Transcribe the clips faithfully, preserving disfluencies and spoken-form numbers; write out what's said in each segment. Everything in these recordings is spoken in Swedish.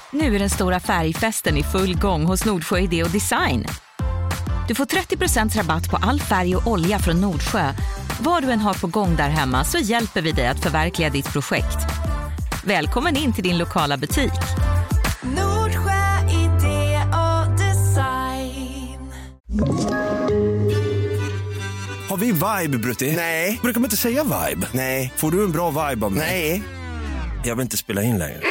Nu är den stora färgfesten i full gång hos Nordsjö Idé och Design. Du får trettio procent rabatt på all färg och olja från Nordsjö. Vad du än har på gång där hemma så hjälper vi dig att förverkliga ditt projekt. Välkommen in till din lokala butik. Nordsjö Idé och Design. Har vi vibe, Brutti? Nej. Brukar man inte säga vibe? Nej. Får du en bra vibe av mig? Nej. Jag vill inte spela in längre.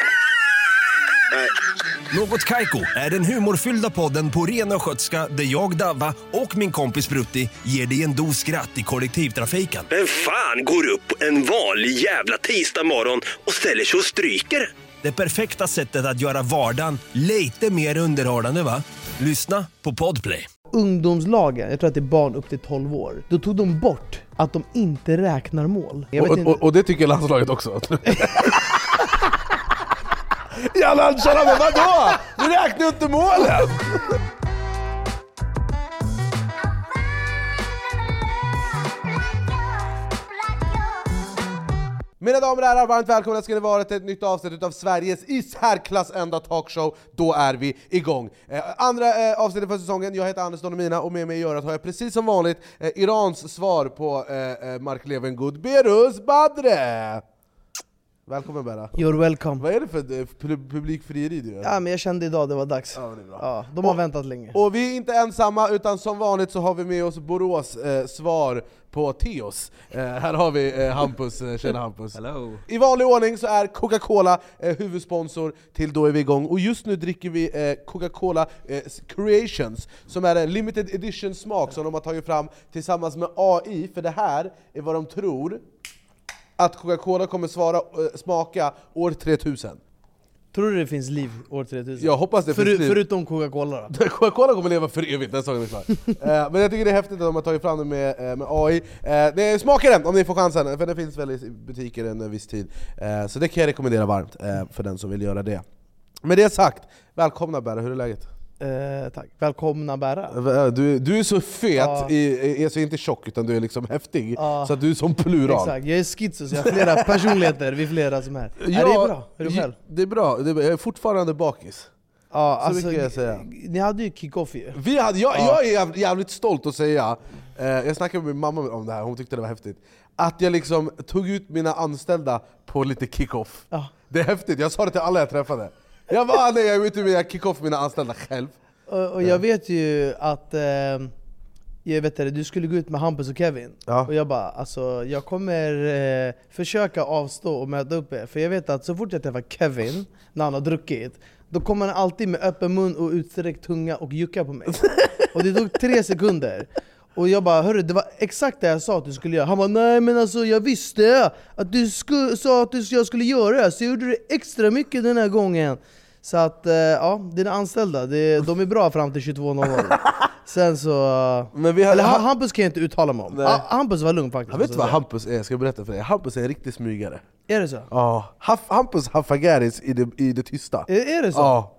Något Kaiko är den humorfyllda podden på ren och skötska där jag, Davva och min kompis Brutti ger dig en dos skratt i kollektivtrafiken. Vem fan går upp en vanlig jävla tisdag morgon och ställer sig och stryker? Det perfekta sättet att göra vardagen lite mer underhållande, va? Lyssna på Podplay. Ungdomslagen, jag tror att det är barn upp till tolv år, då tog de bort att de inte räknar mål. Jag vet och, inte. och, och det tycker landslaget också. Ja, landslaget, men vadå? Du räknar inte målen! Mina damer och herrar, varmt välkomna ska ni vara till ett nytt avsnitt av Sveriges i särklass enda talkshow. Då är vi igång. Eh, andra eh, avsnittet för säsongen. Jag heter Anders Donomina och med mig i örat har jag precis som vanligt eh, Irans svar på eh, Mark Levengood, Berus Badre. Välkommen Berra. You're welcome. Vad är det för eh, publikfrieri du gör? Ja, men jag kände idag det var dags. Ja, det är bra. Ja, de har och, väntat länge. Och vi är inte ensamma, utan som vanligt så har vi med oss Borås eh, svar på Theos. Eh, här har vi eh, Hampus, eh, tjena Hampus. Hello. I vanlig ordning så är Coca-Cola eh, huvudsponsor till Då är vi igång. Och just nu dricker vi eh, Coca-Cola eh, Creations, som är en limited edition smak som de har tagit fram tillsammans med A I. För det här är vad de tror att Coca-Cola kommer svara, äh, smaka år tre tusen. Tror du det finns liv år tre tusen? Jag hoppas det För, finns liv. Förutom Coca-Cola då? Coca-Cola kommer leva för evigt, den saken är klar. uh, Men jag tycker det är häftigt att de har tagit fram det med, uh, med A I. uh, Det smakar den om ni får chansen, för det finns väl i butiker en viss tid. uh, Så det kan jag rekommendera varmt uh, för den som vill göra det. Med det sagt, välkomna Berra, hur är läget? Eh, tack. Välkomna Berra. Du, du är så fet, ja. i, är så inte tjock utan du är liksom häftig, ja. Så att du är som plural. Exakt, jag är schizo så jag har flera personligheter, vi är flera som är. Ja, är det bra? Är du själv? Det är bra, det är fortfarande bakis. Ja, så alltså, mycket jag säga. Ni hade ju kick-off ju. Vi hade, jag, ja. jag är jävligt stolt att säga, eh, jag snackade med min mamma om det här, hon tyckte det var häftigt, att jag liksom tog ut mina anställda på lite kick-off. Ja. Det är häftigt, jag sa det till alla jag träffade. Jag var nej, jag är ute med jag kick-off mina anställda själv. Och, och jag vet ju att eh, jag vet det, du skulle gå ut med Hampus och Kevin. Ja. Och jag bara, alltså jag kommer eh, försöka avstå och möta upp er. För jag vet att så fort jag träffar Kevin, när han har druckit, då kommer han alltid med öppen mun och utsträckt tunga och jucka på mig. Och det tog tre sekunder. Och jag bara, hörru, det var exakt det jag sa att du skulle göra. Han bara, nej men alltså jag visste att du sku, sa att du, jag skulle göra det. Så jag gjorde det extra mycket den här gången. Så att, ja, dina anställda, det, de är bra fram till tjugotvå noll noll. Sen så... Men vi hade, eller Hampus kan jag inte uttala mig om. Nej. Hampus var lugn faktiskt. Jag vet inte vad Hampus är, jag ska berätta för dig. Hampus är en riktig smygare. Är det så? Ja, Hampus haffagaris i det, i det tysta. Är, är det så? Ja.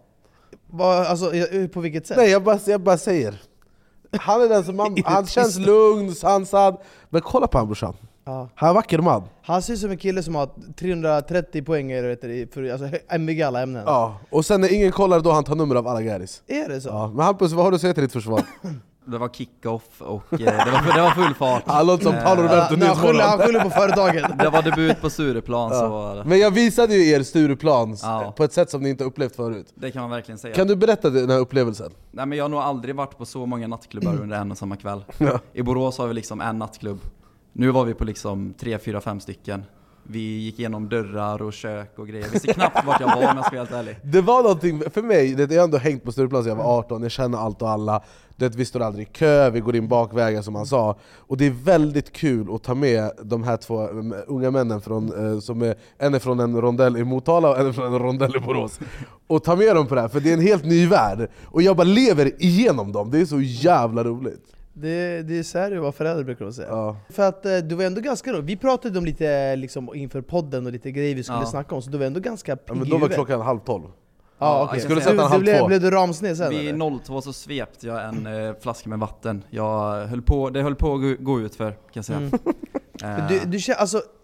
Va, alltså, på vilket sätt? Nej, jag bara, jag bara säger. Han är den som, man, han känns lugn, sansad. Men kolla på han brorsan. Ja. Han är en vacker man. Han ser ut som en kille som har trehundratrettio poäng för alltså, M V G alla ämnen. Ja, och sen när ingen kollar då han tar nummer av alla garis. Är det så? Ja. Men Hampus, vad har du att säga till ditt försvar? Det var kick-off och eh, det, var, det var full fart. Han låter som Paolo Roberto uh, Nyhetsmorgon. Han skyller på företaget. Det var debut på Stureplan. Ja. Så... Men jag visade ju er Stureplan ja. på ett sätt som ni inte upplevt förut. Det kan man verkligen säga. Kan du berätta den här upplevelsen? Nej, men jag har nog aldrig varit på så många nattklubbar under en och samma kväll. Ja. I Borås har vi liksom en nattklubb. Nu var vi på liksom tre, fyra, fem stycken. Vi gick igenom dörrar och kök och grejer. Vi visste knappt vart jag var om jag ska vara helt ärlig. Det var någonting, för mig, det, jag har ändå hängt på Stureplan sedan jag var arton. Jag känner allt och alla. Det, vi står aldrig i kö, vi går in bakvägen som han sa. Och det är väldigt kul att ta med de här två um, unga männen från, uh, som är, en är från en rondell i Motala och en är från en rondell i Borås. Och ta med dem på det här, för det är en helt ny värld. Och jag bara lever igenom dem, det är så jävla roligt. Det, det är så här det var förälder brukar de säga. Ja. För att eh, du var ändå ganska roligt. Vi pratade om lite liksom, inför podden och lite grejer vi skulle ja. snacka om. Så du var ändå ganska pigg. Ja, men då var klockan halv tolv. Ja, okay. Skulle sätta en halv blev, två. blev du ramsned sen? Vid noll två så svepte jag en eh, flaska med vatten. Jag höll på, det höll på att gå ut för, kan jag säga. Mm. du, du, alltså,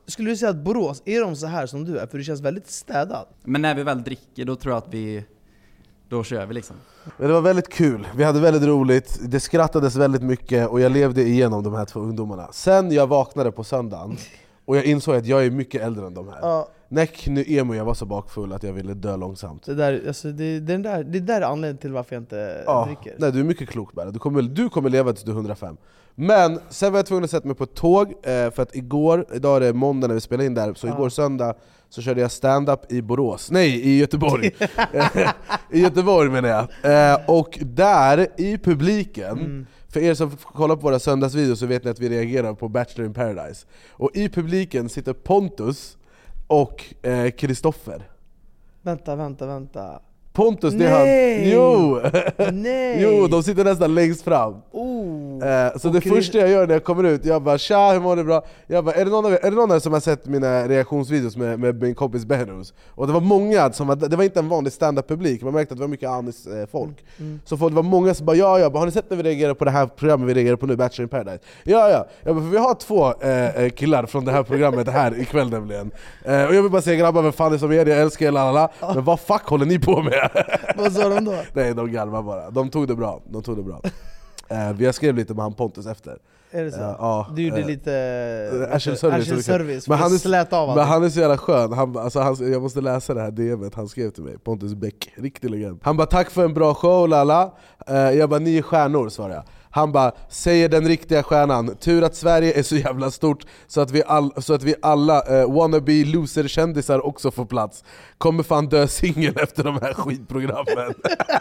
skulle du säga att Borås, är de så här som du är? För du känns väldigt städad. Men när vi väl dricker, då tror jag att vi... Då kör vi liksom. Men det var väldigt kul, vi hade väldigt roligt, det skrattades väldigt mycket och jag levde igenom de här två ungdomarna. Sen jag vaknade på söndagen och jag insåg att jag är mycket äldre än de här. Ja. Näck nu emo, jag var så bakfull att jag ville dö långsamt. Det där, alltså, det, det, där, det där är anledningen till varför jag inte ja. dricker. Nej, du är mycket klok bara. Du kommer, du kommer leva tills du är hundrafem. Men sen var jag tvungen att sätta mig på ett tåg, eh, för att igår, idag är det måndag när vi spelar in där, så ja. igår söndag så körde jag stand-up i Borås. Nej, i Göteborg. I Göteborg menar jag. Eh, och där, i publiken, mm. för er som kollar på våra söndagsvideos så vet ni att vi reagerar på Bachelor in Paradise. Och i publiken sitter Pontus och Kristoffer. Eh, vänta, vänta, vänta. Pontus, det Nej. är han. Jo. Nej. Jo, de sitter nästan längst fram. Oh. Eh, så det Chris... första jag gör när jag kommer ut, jag bara tja, hur mår det bra? Jag bara, är det någon av er, är det någon av er som har sett mina reaktionsvideos med, med min kompis Benus? Och det var många som var, det var inte en vanlig stand-up-publik, man märkte att det var mycket anis eh, folk. Mm. Mm. Så det var många som bara, ja ja, har ni sett när vi reagerar på det här programmet vi reagerar på nu, Bachelor in Paradise? Ja ja, jag bara, för vi har två eh, killar från det här programmet här ikväll nämligen. Eh, och jag vill bara säga, grabbar, vem fan är som är det? Jag älskar er, lalala. Ah. Men vad fuck håller ni på med? Vad sa de då? Nej, de garvar bara. De tog det bra. De tog det bra. uh, vi har skrivit lite med han Pontus efter. Är det så? Uh, uh, du gjorde uh, lite uh, Ashel service, Ashel service men han är, slät av. Men han är så jävla skön. Han, alltså, han, jag måste läsa det här D M:et han skrev till mig. Pontus Bäck, riktig legend. Han bara, tack för en bra show, lala. Uh, jag bara, nio stjärnor, svarade jag. Han bara, säger den riktiga stjärnan. Tur att Sverige är så jävla stort så att vi, all, så att vi alla uh, wannabe loser-kändisar också får plats. Kommer fan dö singel efter de här skitprogrammen.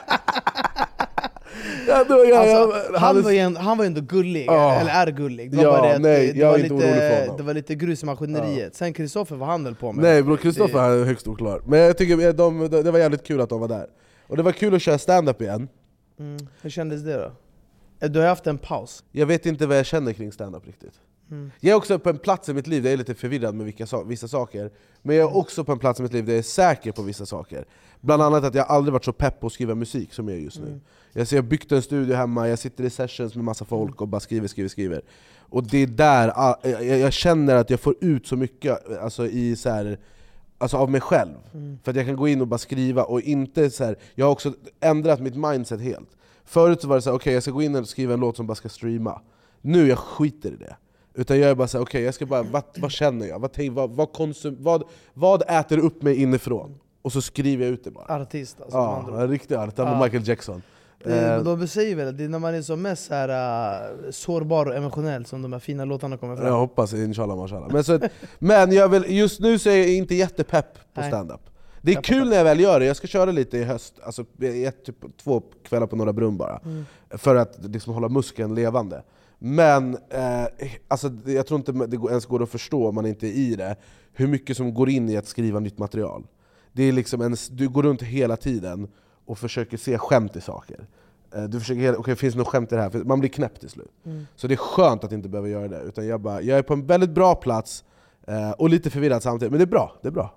Ja, då, ja, alltså, ja, han, var ju, han var ju ändå gullig, oh. eller är gullig. Det var, ja, bara nej, det, jag var är inte lite, det var lite grus i maskineriet. Ja. Sen Kristoffer, vad han höll på med. Nej bro, Kristoffer är högst oklar. Men jag tycker de, det var jävligt kul att de var där. Och det var kul att köra stand-up igen. Mm. Hur kändes det då? Du har haft en paus. Jag vet inte vad jag känner kring stand-up riktigt. Mm. Jag är också på en plats i mitt liv där jag är lite förvirrad med vilka, vissa saker. Men jag är också på en plats i mitt liv där jag är säker på vissa saker. Bland annat att jag aldrig varit så pepp på att skriva musik som jag är just nu. Mm. Jag har byggt en studio hemma, jag sitter i sessions med massa folk och bara skriver, skriver, skriver. Och det är där jag, jag känner att jag får ut så mycket, alltså, i så här, alltså av mig själv. Mm. För att jag kan gå in och bara skriva och inte så här, jag har också ändrat mitt mindset helt. Förut så var det så här, okej okay, jag ska gå in och skriva en låt som bara ska streama. Nu jag skiter i det. Utan jag är bara så här, okej okay, jag ska bara, vad, vad känner jag? Vad, vad, vad, konsum, vad, vad äter upp mig inifrån? Och så skriver jag ut det bara. Artist alltså. Ja, en riktig artist, ja. Michael Jackson. Det, de säger väl att det är när man är som mest här, uh, sårbar och emotionell som de här fina låtarna kommer fram. Jag hoppas, inshallah, mashallah. Men, så, men jag vill, just nu så är jag inte jättepepp på stand-up. Det är jag kul när jag väl gör det, jag ska köra lite i höst, alltså ett, typ, två kvällar på Norra Brunn bara. Mm. För att liksom hålla muskeln levande. Men eh, alltså, jag tror inte det ens går att förstå om man inte är i det, hur mycket som går in i att skriva nytt material. Det är liksom en, du går runt hela tiden och försöker se skämt i saker. Du försöker, okej, okay, finns det något skämt i det här? För man blir knäpp till slut. Mm. Så det är skönt att inte behöva göra det. Utan jag, bara, jag är på en väldigt bra plats eh, och lite förvirrad samtidigt. Men det är bra, det är bra.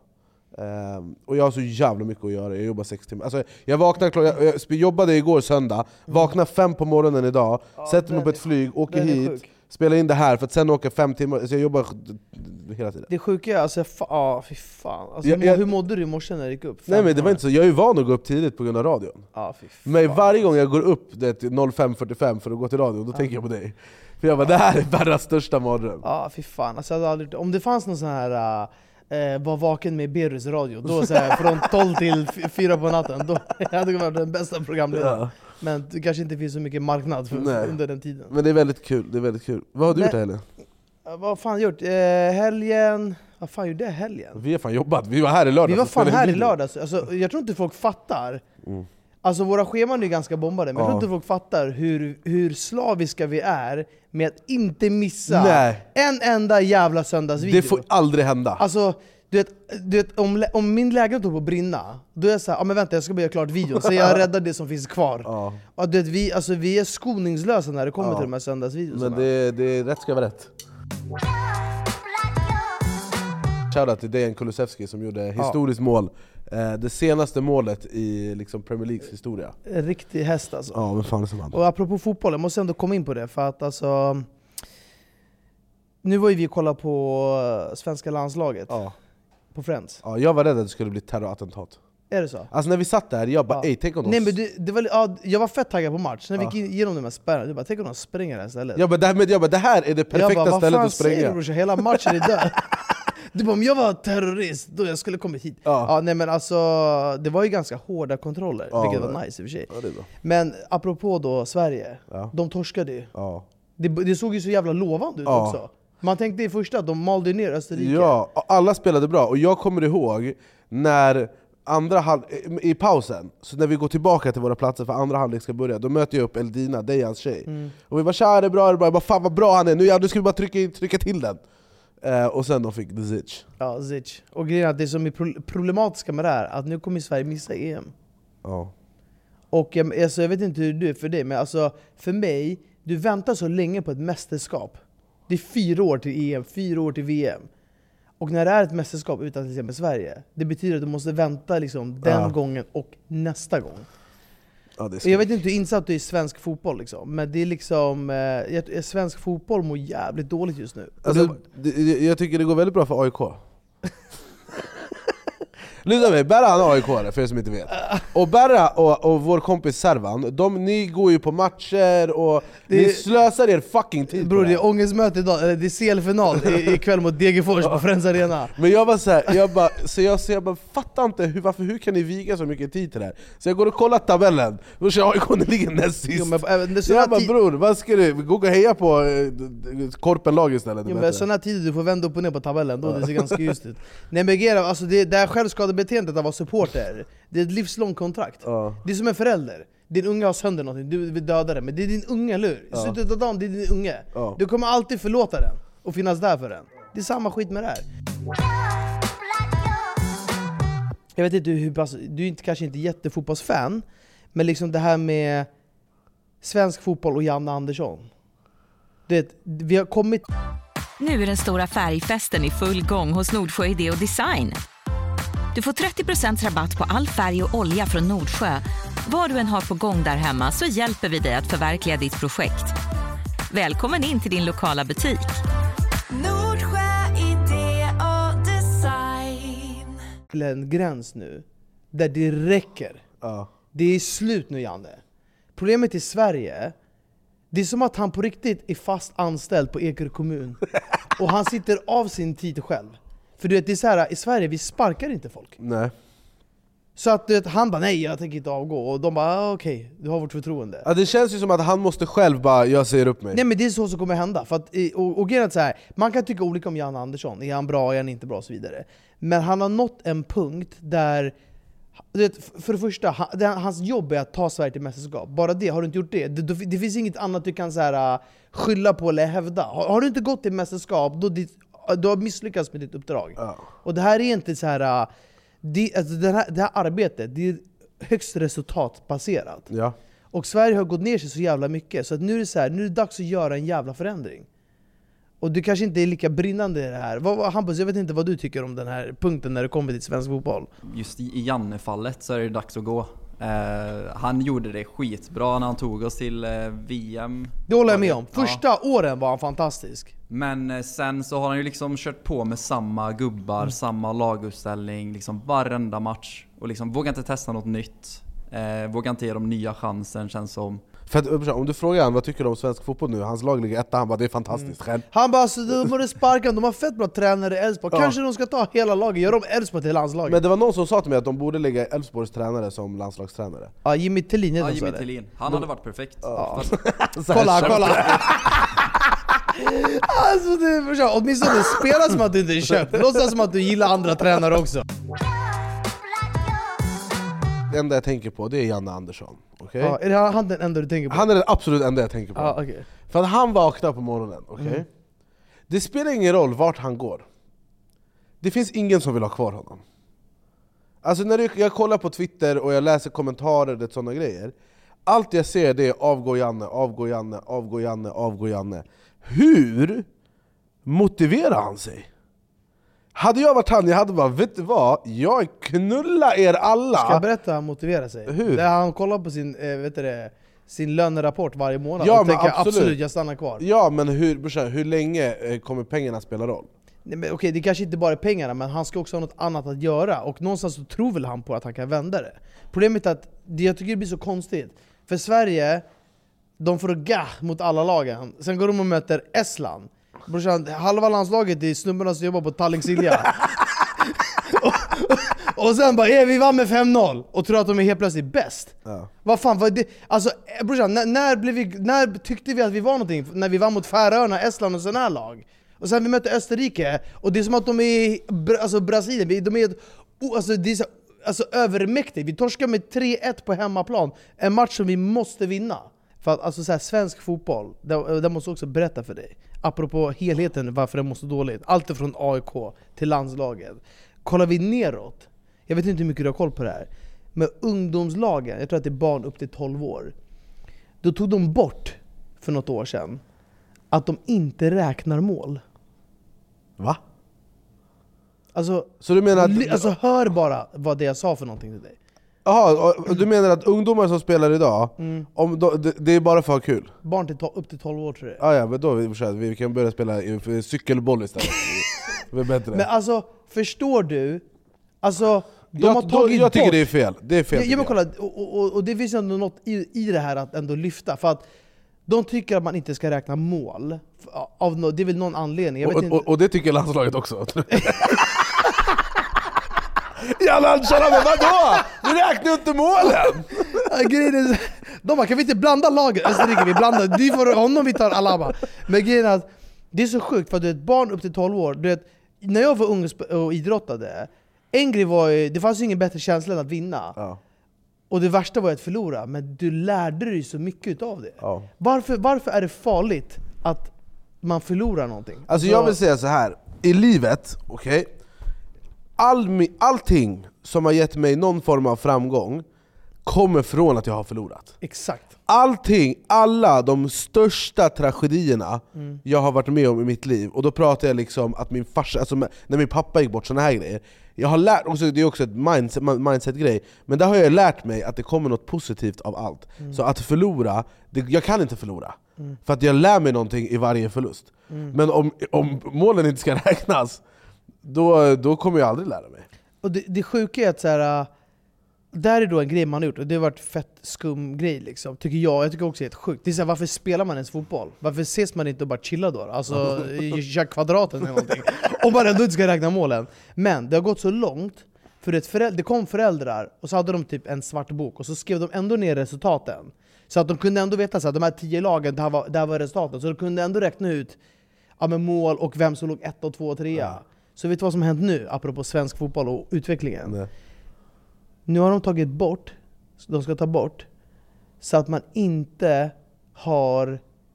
Eh, och jag har så jävla mycket att göra. Jag jobbar sex timmar. Alltså, jag, vaknar, jag, jag jobbade igår söndag, vaknar fem på morgonen idag, ja, sätter mig på ett flyg, åker hit, spelar in det här för att sen åka fem timmar. Så jag jobbar hela tiden. Det sjuka är alltså, fa- ah, fy fan. Alltså, jag, hur, jag, hur mådde du i morse när det gick upp? Nej men det var inte så, jag är ju van att gå upp tidigt på grund av radion. Ah, fy fan. Men varje gång jag går upp det till fem fyrtiofem för att gå till radion, då ah. tänker jag på dig. För jag bara, det här är världens största mardröm. Ja, ah, fy fan. Alltså, jag hade aldrig, om det fanns någon sån här... Uh, Eh, var vaken med Berus radio då så här, från tolv till fyra på natten, då hade det varit den bästa programledaren. Ja. Men det kanske inte finns så mycket marknad för, under den tiden. Men det är väldigt kul, det är väldigt kul. Vad har du Men, gjort helgen? Vad fan har jag gjort? Eh, helgen... Vad fan gjorde jag helgen? Vi har fan jobbat, vi var här i lördags. Vi var fan här i lördags. Alltså, jag tror inte folk fattar. Mm. Alltså våra scheman är ganska bombade, men ja. jag tror inte folk fattar hur, hur slaviska vi är med att inte missa Nej. en enda jävla söndagsvideo. Det får aldrig hända. Alltså, du vet, du vet, om, om min lägenhet håller på att brinna, då är jag såhär, ah, men vänta jag ska bara göra klart videon, så jag räddar det som finns kvar. Ja. Och du vet, vi, alltså, vi är skoningslösa när det kommer ja. till de här söndagsvideorna. Men det, det, rätt ska vara rätt. Shoutout till Dejan Kulusevski som gjorde historiskt ja. mål. Eh, det senaste målet i liksom Premier Leagues historia. En riktig häst alltså. Ja, men fan är som han. Och apropå fotboll, jag måste ändå komma in på det. För att alltså... Nu var ju vi och kollade på svenska landslaget. Ja. På Friends. Ja, jag var rädd att det skulle bli terrorattentat. Är det så? Alltså när vi satt där, jag bara ja. ey, tänk om de... Nej, men det, det var, ja, jag var fett taggad på match. När vi ja. gick igenom de här spärrarna, jag bara, tänk om de springer det här stället. Ja, men det, men jag bara, det här är det perfekta bara, stället att springa. Jag bara, vad fan säger du? Hela matchen är död. Du bara, om jag var terrorist, då jag skulle kommit hit. Ja. Ja, nej, men alltså, det var ju ganska hårda kontroller, ja, vilket var nice i och för sig. Ja, det är bra. Men apropå då Sverige, ja. de torskade ju. Ja. Det, det såg ju så jävla lovande ut ja. också. Man tänkte i första att de malde ner Österrike. Ja, alla spelade bra. Och jag kommer ihåg när andra halv, i pausen, så när vi går tillbaka till våra platser för andra halvlek ska börja, då möter jag upp Eldina, Dejans tjej. Mm. Och vi bara, tja, är det bra, är det bra? Jag bara, fan vad bra han är, nu, ja, nu ska vi bara trycka, trycka till den. Uh, och sen de fick the Zic. Ja, Zic. Och grejen är att det som är problematiska med det här, att nu kommer Sverige missa E M. Ja. Och alltså, jag vet inte hur det är för dig, men alltså, för mig, du väntar så länge på ett mästerskap. Det är fyra år till E M, fyra år till V M. Och när det är ett mästerskap utan till exempel Sverige, det betyder att du måste vänta liksom den ja. gången och nästa gång. Ja, det är jag vet inte hur insatt du är i svensk fotboll liksom, men det är liksom eh, svensk fotboll mår jävligt dåligt just nu. Alltså, det, jag tycker det går väldigt bra för A I K. Lyssna mig, Berra han är A I K-are för er som inte vet. Och Berra och, och vår kompis Servan, de, ni går ju på matcher och det, ni slösar er fucking tid. Bror, det är ångestmöte idag, det är C L-final ikväll mot Degerfors på Friends Arena. Men jag var så här, jag bara, så jag, så jag bara fattar inte hur, varför, hur kan ni viga så mycket tid till det här? Så jag går och kollar tabellen, då ser A I K ligger näst sist. Jo, men, äh, så jag bara, bror, vad ska du, gå och heja på eh, Korpenlag istället? Jo, men sådana tider du får vända upp och ner på tabellen, då det ser ganska just ut. Nej men Gera, alltså det, det här självskadebeteendet av att vara supporter, det är ett livslångt kontrakt. uh. Det är som en förälder. Din unge har sönder någonting, du vill döda det, men det är din unge, eller hur? I uh. slutet av dagen, det är din unge. uh. Du kommer alltid förlåta den och finnas där för den. Det är samma skit med det här. Jag vet inte hur pass, du är inte, kanske inte jättefotbollsfan, men liksom det här med svensk fotboll och Janne Andersson, det, vi har kommit. Nu är den stora färgfesten i full gång hos Nordsjö Idé och Design. Du får trettio procent rabatt på all färg och olja från Nordsjö. Vad du än har på gång där hemma så hjälper vi dig att förverkliga ditt projekt. Välkommen in till din lokala butik. Nordsjö Idé och Design. Till en gräns nu där det räcker. Uh. Det är slut nu, Janne. Problemet i Sverige, det är som att han på riktigt är fast anställd på Ekerö kommun. Och han sitter av sin tid själv. För du vet, det är så här, i Sverige vi sparkar inte folk. Nej. Så att du vet, han bara, nej jag tänker inte avgå. Och de bara, ah, okej, okay, du har vårt förtroende. Ja, det känns ju som att han måste själv bara, jag säger upp mig. Nej men det är så som kommer hända. För att, och, och grejen är så här, man kan tycka olika om Janne Andersson. Är han bra, är han inte bra och så vidare. Men han har nått en punkt där, du vet, för det första, han, det, hans jobb är att ta Sverige till mästerskap. Bara det, har du inte gjort det, det, det finns inget annat du kan så här, skylla på eller hävda. Har, har du inte gått till mästerskap, då ditt, du har misslyckats med ditt uppdrag. Ja. Och det här är inte så här, det, alltså det, här, det här arbetet, det är högst resultatbaserat. Ja. Och Sverige har gått ner sig så jävla mycket, så att nu är det så här, nu är det dags att göra en jävla förändring. Och du kanske inte är lika brinnande i det här. Vad, Hampus, jag vet inte vad du tycker om den här punkten när det kommer till svensk fotboll. Just i, i Janne-fallet så är det dags att gå. Uh, han gjorde det skitbra när han tog oss till uh, V M. Det håller jag med om. Första ja. åren var han fantastisk. Men uh, sen så har han ju liksom kört på med samma gubbar, mm. samma laguppställning, liksom varenda match. Och liksom vågar inte testa något nytt. Uh, vågar inte ge dem nya chansen, känns som. För att, om du frågar han vad tycker du om svensk fotboll nu, hans lag ligger etta, han bara det är fantastiskt. Mm. Han bara alltså, de borde sparka, de har fett bra tränare i Elfsborg. Ja. Kanske de ska ta hela laget, gör de Elfsborg till landslaget. Men det var någon som sa till mig att de borde lägga Elfsborgs tränare som landslagstränare. Ja, Jimmy Tillin. Ja, Jimmy Tillin. Han hade varit perfekt. Ja. kolla, kolla. Alltså det är för åtminstone spela som att du inte är köpt. Låtsas som att du gillar andra tränare också. Det enda jag tänker på det är Janne Andersson. Okay? Ja, är det han den enda du tänker på? Han är den absolut enda jag tänker på. Ja, okay. För att han vaknar på morgonen. Okay? Mm. Det spelar ingen roll vart han går. Det finns ingen som vill ha kvar honom. Alltså när jag kollar på Twitter och jag läser kommentarer och sådana grejer. Allt jag ser det är avgå Janne, avgå Janne, avgå Janne, avgå Janne. Hur motiverar han sig? Hade jag varit han, jag hade bara, vet du vad? Jag knullar er alla. Ska jag berätta hur han motiverar sig? Hur? Där han kollar på sin, äh, vet du det, sin lönerapport varje månad ja, och tänker absolut. absolut jag stannar kvar. Ja, men hur, brorsa, hur länge kommer pengarna spela roll? Nej, men okej, det kanske inte bara är pengarna, men han ska också ha något annat att göra. Och någonstans så tror väl han på att han kan vända det. Problemet är att det, jag tycker det blir så konstigt. För Sverige, de får gah mot alla lagen. Sen går de och möter Estland. Brorsan, halva landslaget är snubbarna som jobbar på Tallink Silja. och, och sen bara, hey, vi vann med fem noll. Och tror att de är helt plötsligt bäst. Ja. Vad fan, vad det, alltså brorsan, när, när, blev vi, när tyckte vi att vi var någonting? När vi vann mot Färöarna, Estland och sådana här lag. Och sen vi mötte Österrike, och det är som att de är alltså Brasilien, de är alltså, det är så, alltså övermäktigt. Vi torskar med tre ett på hemmaplan, en match som vi måste vinna. För att alltså så här, svensk fotboll, det, det måste också berätta för dig. Apropå helheten, varför det måste dåligt. Allt från A I K till landslaget. Kollar vi neråt, jag vet inte hur mycket du har koll på det här, men ungdomslagen, jag tror att det är barn upp till tolv år. Då tog de bort för något år sedan att de inte räknar mål. Va? Alltså, så du menar att... alltså hör bara vad det jag sa för någonting till dig. Jaha, du menar att ungdomar som spelar idag, mm. om då, det, det är bara för att ha kul? Barn till to- upp till tolv år tror jag. Ah, ja, men då vi, vi kan börja spela i, cykelboll istället. Det är bättre. Men alltså, förstår du? Alltså, de jag, har tagit då, jag tycker bort. det är fel. Det är fel. Ja, men kolla, och, och, och det finns ändå något i, i det här att ändå lyfta. För att de tycker att man inte ska räkna mål. Av no, det är väl någon anledning. Jag vet och, inte. Och, och det tycker landslaget också. Jävlar, tjena, men vadå? Du räknar inte målen! De bara, kan vi inte blanda lagen? Österrike, vi blandar. Du får honom, vi tar Alaba. Men grejen är att det är så sjukt, för att du är ett barn upp till tolv år. Du vet, när jag var ung och idrottade, en grej var ju, det fanns ju ingen bättre känsla än att vinna. Ja. Och det värsta var att förlora, men du lärde dig så mycket av det. Ja. Varför, varför är det farligt att man förlorar någonting? Alltså så... jag vill säga så här, i livet, okej, okay, all, allting som har gett mig någon form av framgång kommer från att jag har förlorat. Exakt. Allting, alla de största tragedierna mm. jag har varit med om i mitt liv, och då pratar jag liksom att min farsa, alltså när min pappa gick bort, såna här grejer. Jag har lärt, också, det är också ett mindset, mindset-grej, men där har jag lärt mig att det kommer något positivt av allt. Mm. Så att förlora, det, jag kan inte förlora. Mm. För att jag lär mig någonting i varje förlust. Mm. Men om, om målen inte ska räknas, då, då kommer jag aldrig lära mig. Och det, det sjuka är att så här, där är då en grej man har gjort, och det har varit fett skum grej liksom, tycker jag. Jag tycker också det är helt sjukt. Det är så här, varför spelar man ens fotboll? Varför ses man inte och bara chilla då? Alltså, köra kvadraten eller någonting. Om man ändå inte ska räkna målen. Men det har gått så långt, för det, föräldrar, det kom föräldrar och så hade de typ en svart bok, och så skrev de ändå ner resultaten. Så att de kunde ändå veta så att de här tio lagen, det här var, det här var resultaten. Så de kunde ändå räkna ut ja, med mål och vem som låg ett och två och trea. Ja. Så vet du vad som har hänt nu, apropå svensk fotboll och utvecklingen? Nej. Nu har de tagit bort, de ska ta bort, så att man inte har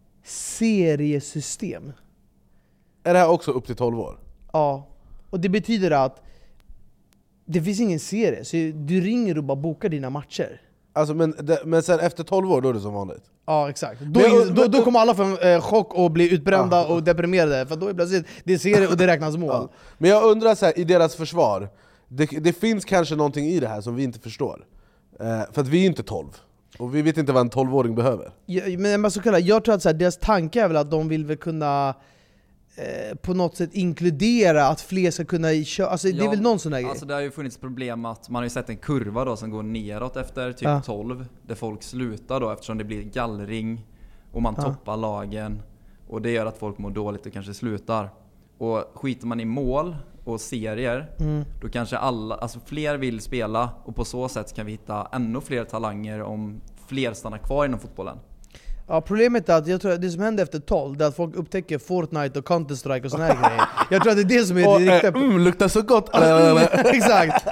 seriesystem. Är det här också upp till tolv år? Ja, och det betyder att det finns ingen serie, så du ringer och bara bokar dina matcher. Alltså, men, det, men sen efter tolv år, då är det som vanligt? Ja, exakt. Då, men, då, då kommer alla få en eh, chock och bli utbrända ah. och deprimerade, för då är det plötsligt det är serie och det räknas mål. Ja. Men jag undrar så här, i deras försvar, det, det finns kanske någonting i det här som vi inte förstår. Eh, för att vi är inte tolv. Och vi vet inte vad en tolvåring behöver. Ja, men så kallad, jag tror att så här, deras tanke är väl att de vill väl kunna eh, på något sätt inkludera att fler ska kunna köra. Alltså, ja, det är väl någon sån här grej. Alltså det har ju funnits problem att man har ju sett en kurva då som går neråt efter typ ja. tolv. Där folk slutar då eftersom det blir gallring och man ja. toppar lagen. Och det gör att folk mår dåligt och kanske slutar. Och skiter man i mål och serier, mm. då kanske alla, alltså fler vill spela, och på så sätt kan vi hitta ännu fler talanger om fler stannar kvar inom fotbollen. Ja, problemet är att jag tror att det som händer efter tolv är att folk upptäcker Fortnite och Counter-Strike och såna här grejer. Jag tror att det är det som är och, det riktiga. Äh, mm, luktar så gott. Exakt.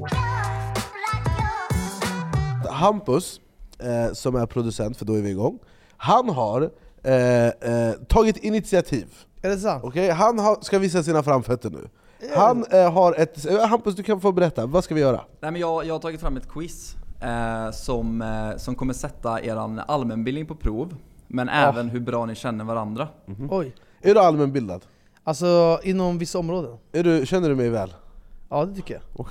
Hampus, eh, som är producent, för då är vi igång. Han har eh, eh, tagit initiativ. Är det sant? Okay? Han har, ska visa sina framfötter nu. Han eh, har ett... Hampus, du kan få berätta. Vad ska vi göra? Nej, men jag, jag har tagit fram ett quiz eh, som, eh, som kommer sätta er allmänbildning på prov. Men oh. även hur bra ni känner varandra. Mm-hmm. Oj. Är du allmänbildad? Alltså, inom vissa områden. Är du, känner du mig väl? Ja, det tycker jag. Okej.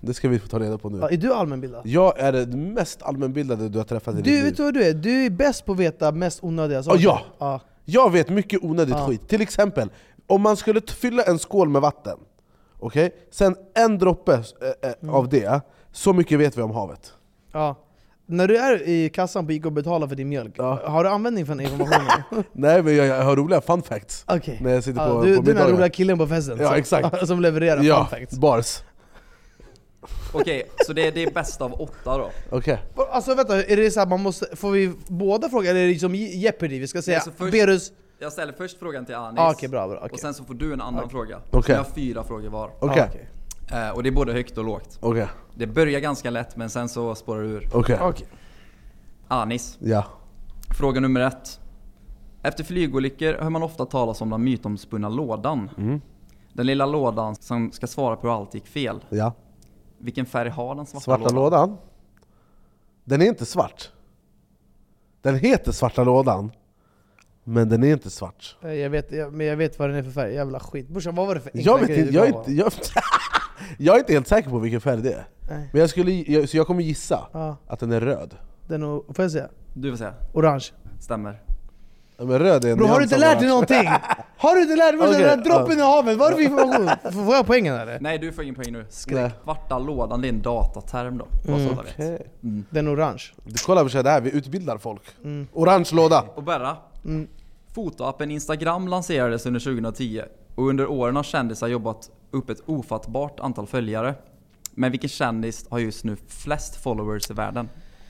Det ska vi få ta reda på nu. Ja, är du allmänbildad? Jag är det mest allmänbildade du har träffat i ditt Du liv. vet vad du är? Du är bäst på att veta mest onödiga saker. Ja, ja. Ja. Jag vet mycket onödigt Ja. skit. Till exempel, om man skulle t- fylla en skål med vatten, okej? Okay? Sen en droppe äh, äh, Mm. av det, så mycket vet vi om havet. Ja. När du är i kassan på Ica och betalar för din mjölk, Ja. har du användning för den informationen? Nej, men jag, jag har roliga fun facts. Okej. När jag sitter Ja, på, du, på du är den middagar. roliga killen på festen Ja, som, exakt. som levererar Ja, fun facts. bars. Okej, så det är det bästa av åtta då? Okej. Alltså vänta, är det så här, man måste, får vi båda fråga eller är det liksom Jeopardy? Vi ska säga Nej, så först- Berus. Jag ställer först frågan till Anis, Ah, okej, bra, bra, okej. och sen så får du en annan fråga. Okej. Så vi har fyra frågor var. Okej. Ah, okej. Eh, och det är både högt och lågt. Okej. Det börjar ganska lätt men sen så spårar det ur. Okej. Okej. Anis, Ja. fråga nummer ett. Efter flygolyckor hör man ofta talas om den mytomspunna lådan. Mm. Den lilla lådan som ska svara på hur allt gick fel. Ja. Vilken färg har den svarta, Svarta lådan? lådan. Den är inte svart. Den heter svarta lådan. Men den är inte svart. Eh, Jag vet, jag, men jag vet vad den är för färg, jävla skit. Brorsan, vad var det för enkla Jag, vet grejer inte, du jag, är gav? inte, jag, jag är inte helt säker på vilken färg det är. Nej. Men jag skulle, jag, så jag kommer gissa Ja, att den är röd. den och, får jag säga? Du får säga. Orange. Stämmer. Ja, men röd är en Bro, har du inte nyans av lärt dig orange. någonting? Har du inte lärt dig? Okej, Den där droppen ja. i havet, vad är det för information? Får jag poängen eller? Nej, du får ingen poäng nu. Nej. Svarta lådan, det är en dataterm då. Bara så alla vet. Okej. Den är orange. Du kollar på det här, vi utbildar folk. Mm. Orange låda. Och Berra, Mm. fotoappen Instagram lanserades under tjugohundratio och under åren har kändisar jobbat upp ett ofattbart antal följare. Men vilken kändis har just nu flest followers i världen?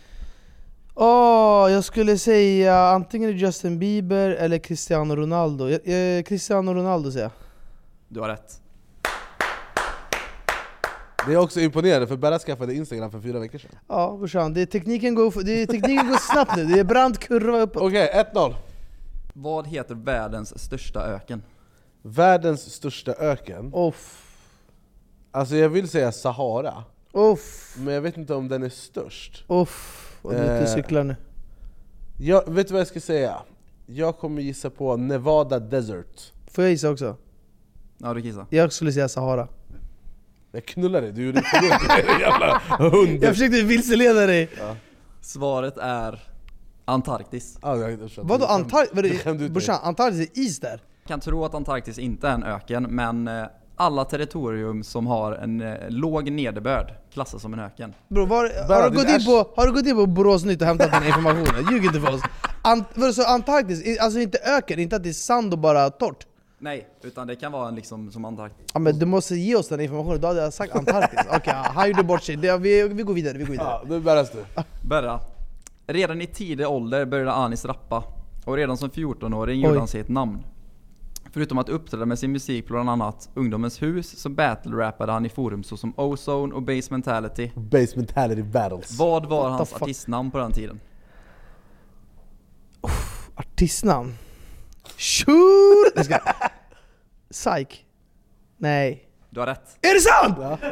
Åh, jag skulle säga antingen Justin Bieber eller Cristiano Ronaldo. Jag, jag, Cristiano Ronaldo säger jag. Du har rätt. Det är också imponerande för Berra skaffade Instagram för fyra veckor sedan. Ja brorsan, det, tekniken, går, det, tekniken går snabbt nu, det är brant kurva uppåt. Okej, ett noll. Vad heter världens största öken? Världens största öken. Off. Alltså jag vill säga Sahara. Off. Men jag vet inte om den är störst. Off. Och du är ute och Eh. cyklar nu. Jag, vet du vad jag ska säga? Jag kommer gissa på Nevada Desert. Får jag gissa också? Ja, du kissar. Jag skulle säga Sahara. Jag knullar dig, du gjorde det för jävla hund. Jag försökte vilseleda dig. Svaret är Antarktis. Ah, jag, jag, Vadå Antarktis? skämde ut dig. Brorsan, Antarktis är is där. Jag kan tro att Antarktis inte är en öken, men eh, alla territorium som har en eh, låg nederbörd klassas som en öken. Bro, var, Bara har, du din gått in ärs- på, har du gått in på Borås Nytt och hämtat den här informationen? Ljug inte för oss. Ant, vadå, så Antarktis, i- alltså inte öken, inte att det är sand och bara torrt. Nej, utan det kan vara en liksom som Antarktis. Ja, men du måste ge oss den informationen, då hade jag sagt Antarktis. Okej, okay, ja, han gjorde bort sig. Det, vi, vi går vidare, vi går vidare. Ja, nu bäras du. Berra. Redan i tidig ålder började Anis rappa. Och redan som fjorton-åring gjorde Oj. han sig ett namn. Förutom att uppträda med sin musik på bland annat Ungdomens hus, så battle-rappade han i forum såsom Ozone och Base Mentality. Base mentality battles. Vad var What the hans fuck? artistnamn på den tiden? Artistnamn? Shoot! Jag ska... Psych? Nej. Du har rätt. Är det sant? Det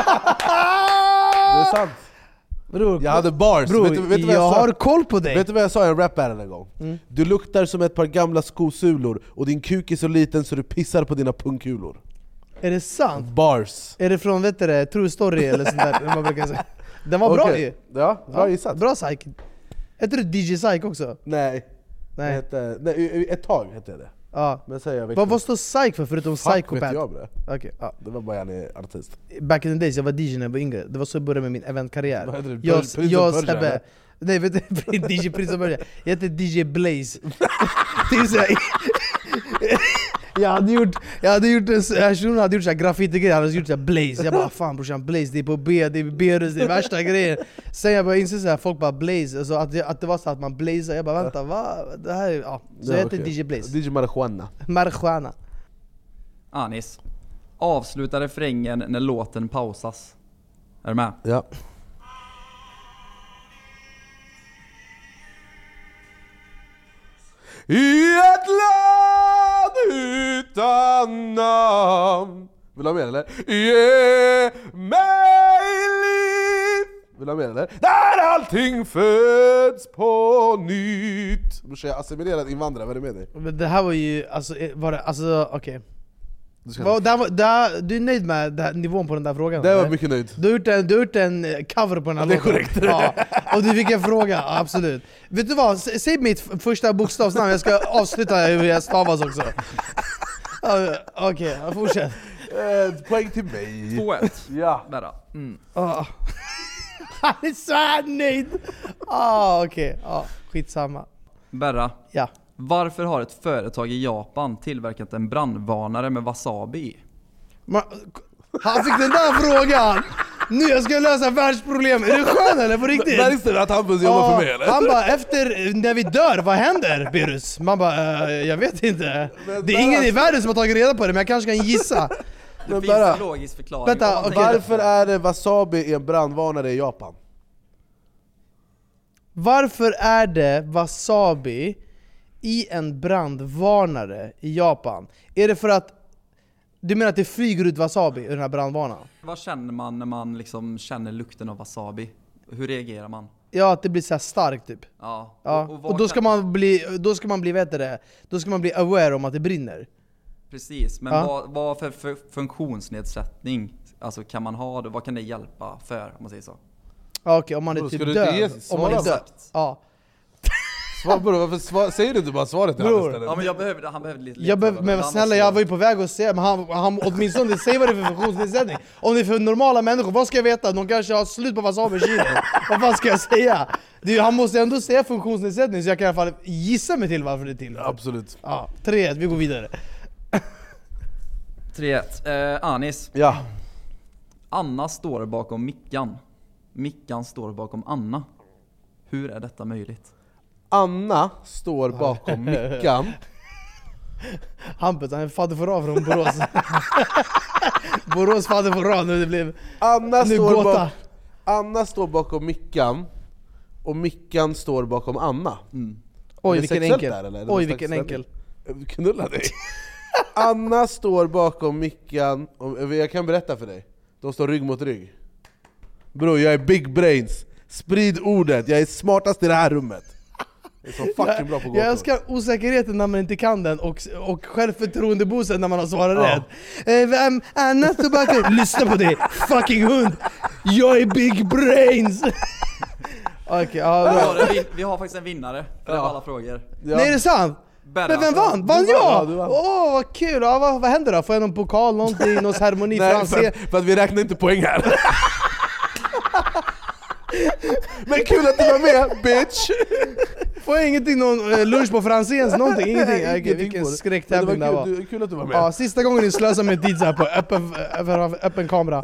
är sant. Bror, Jag hade bars. bror vet du, vet du vad jag jag sa? har koll på dig. Vet du vad jag sa i en rap battle en gång? Mm. Du luktar som ett par gamla skosulor och din kuk är så liten så du pissar på dina pungkulor. Är det sant? Bars. Är det från, vet du det, True Story eller sånt där? Man brukar säga. Den var bra Okej. ju. Ja, bra gissat. Bra Psych. Heter du D J Psych också? Nej. Nej. Jag hette, nej, ett tag hette jag det. Ja. Men sen jag Vad, vad står Psych för förutom Fuck Psychopath? vet jag bre. Okej, ja. Det var bara en artist. Back in the days, jag var D J när jag var yngre. Det var så jag började med min eventkarriär. Vad heter du? Jag, Prins of jag Persia, Sebbe. eller? Nej vet du, D J Prins of Persia. Jag hette D J Blaze. Det är så här, jag hade gjort, jag hade gjort, en shunon hade gjort så här graffiti-grejer, han hade gjort så här Blaze. Jag bara fan brorsan, Blaze, det är på B, det är Berus, det är värsta grejen. Sen jag började inse så här, folk bara Blaze, alltså att, det, att det var så att man blazar. Jag bara vänta, vad? Det här är, ja. Så jag hette okej. D J Blaze. D J Marijuana. Marijuana. Anis. Avsluta refrängen när låten pausas. Är du med? Ja. I ett land utan namn. Vill du ha mer eller? Ge mig liv. Vill du ha mer eller? Där allting föds på nytt. Brorsan, jag är assimilerad invandrare, vad är det med dig? Men det här var ju, alltså, var det, alltså okej. Du, ska... Va, där, var- där, du är nöjd med där, nivån på den där frågan? Det var eller? mycket nöjd. Du har gjort en, du har gjort en cover på den här Ja, det är låten. korrekt. Ja. Och du fick en fråga, ja, absolut. Vet du vad, S- säg mitt f- första bokstavsnamn, jag ska avsluta hur jag stavas också. Ja, Okej, okay, fortsätt. Eh, poäng till mig. två ett. Ja. Berra. Mm. Ah. Han är så här nöjd! Ah, Okej, okay. ah, skitsamma. Berra. Ja. Varför har ett företag i Japan tillverkat en brandvarnare med wasabi i? Man, han fick den där frågan! Nu jag ska lösa världsproblem. Är du skön eller på riktigt? Märks det att Hampus jobbar Ja, för mig eller? han bara, efter när vi dör, vad händer Birus? Man bara, eh, jag vet inte. Det är ingen i världen som har tagit reda på det, men jag kanske kan gissa. Det Men finns Berra, en logisk förklaring. Vänta, Om man okej. tänker varför efter. är det wasabi en brandvarnare i Japan? Varför är det wasabi i en brandvarnare i Japan? Är det för att du menar att det flyger ut wasabi ur den här brandvarnaren? Vad känner man när man liksom känner lukten av wasabi? Hur reagerar man? Ja, att det blir så här starkt typ. Ja. Ja. Och, och, Och, vad då ska kan- man bli, då ska man bli, vet du det, då ska man bli aware om att det brinner. Precis, men Ja. vad, vad för, för funktionsnedsättning alltså kan man ha det? Vad kan det hjälpa för, om man säger så? Ja, okej, om man är Bror, typ ska du inte död. ge Om man svar är på död. Ja. Svar, bror, varför svar, säger du inte bara svaret till Bror. honom istället? Ja, men jag behövde, han behövde lite Jag behöver, men ledtrådar. snälla, jag var ju på väg att säga, men han, han åtminstone säg vad det är för funktionsnedsättning. Om det är för normala människor, vad ska jag veta? De kanske har slut på wasabi i Kina. Vad fan ska jag säga? Det är, ju- han måste ändå säga funktionsnedsättning, så jag kan i alla fall gissa mig till varför det är till. Absolut. Ja, tre ett, vi går vidare. tre ett. Eh, Anis. Ja. Anna står bakom Mickan. Mickan står bakom Anna. Hur är detta möjligt? Anna står bakom Mickan. Hampus, han är fader för från Borås. Borås fader för nu det blev... Anna Nu står, gåta. bak, Anna står bakom Mickan. Och Mickan står bakom Anna. Mm. Oj Är det vilken sexuellt enkel. där, eller? Är det Oj någon vilken slags enkel. stämning? Knulla dig. Anna står bakom Mickan. Och jag kan berätta för dig. De står rygg mot rygg. Bro, jag är big brains. Sprid ordet, jag är smartast i det här rummet. Jag är så fucking bra på gåtor. Jag älskar osäkerheten när man inte kan den och, och självförtroendeboosten när man har svarat Ja. rätt. Eh, vem- Anna Tobacco, lyssna på det, fucking hund! Jag är big brains! Okej, ja, Vi bra. har, en vin- vi har faktiskt en vinnare för det var alla frågor. Ja. Nej, är det sant? Berra. Men vem vann? Du Vann vann, ja, jag? du vann. Åh vad kul, ja, vad, vad händer då? Får jag någon pokal, någonting, någon ceremoni? Nej, Frans- för, för att vi räknar inte poäng här. Men kul att du var med, bitch! Får jag ingenting, någon eh, lunch på Franzéns, någonting? Ingenting? Nej, Okej, ingenting vilken på det. skräcktävling det Men var. det var kul, kul att du var med. Ja, sista gången ni slösar med tid så här på öppen, öppen, öppen kamera.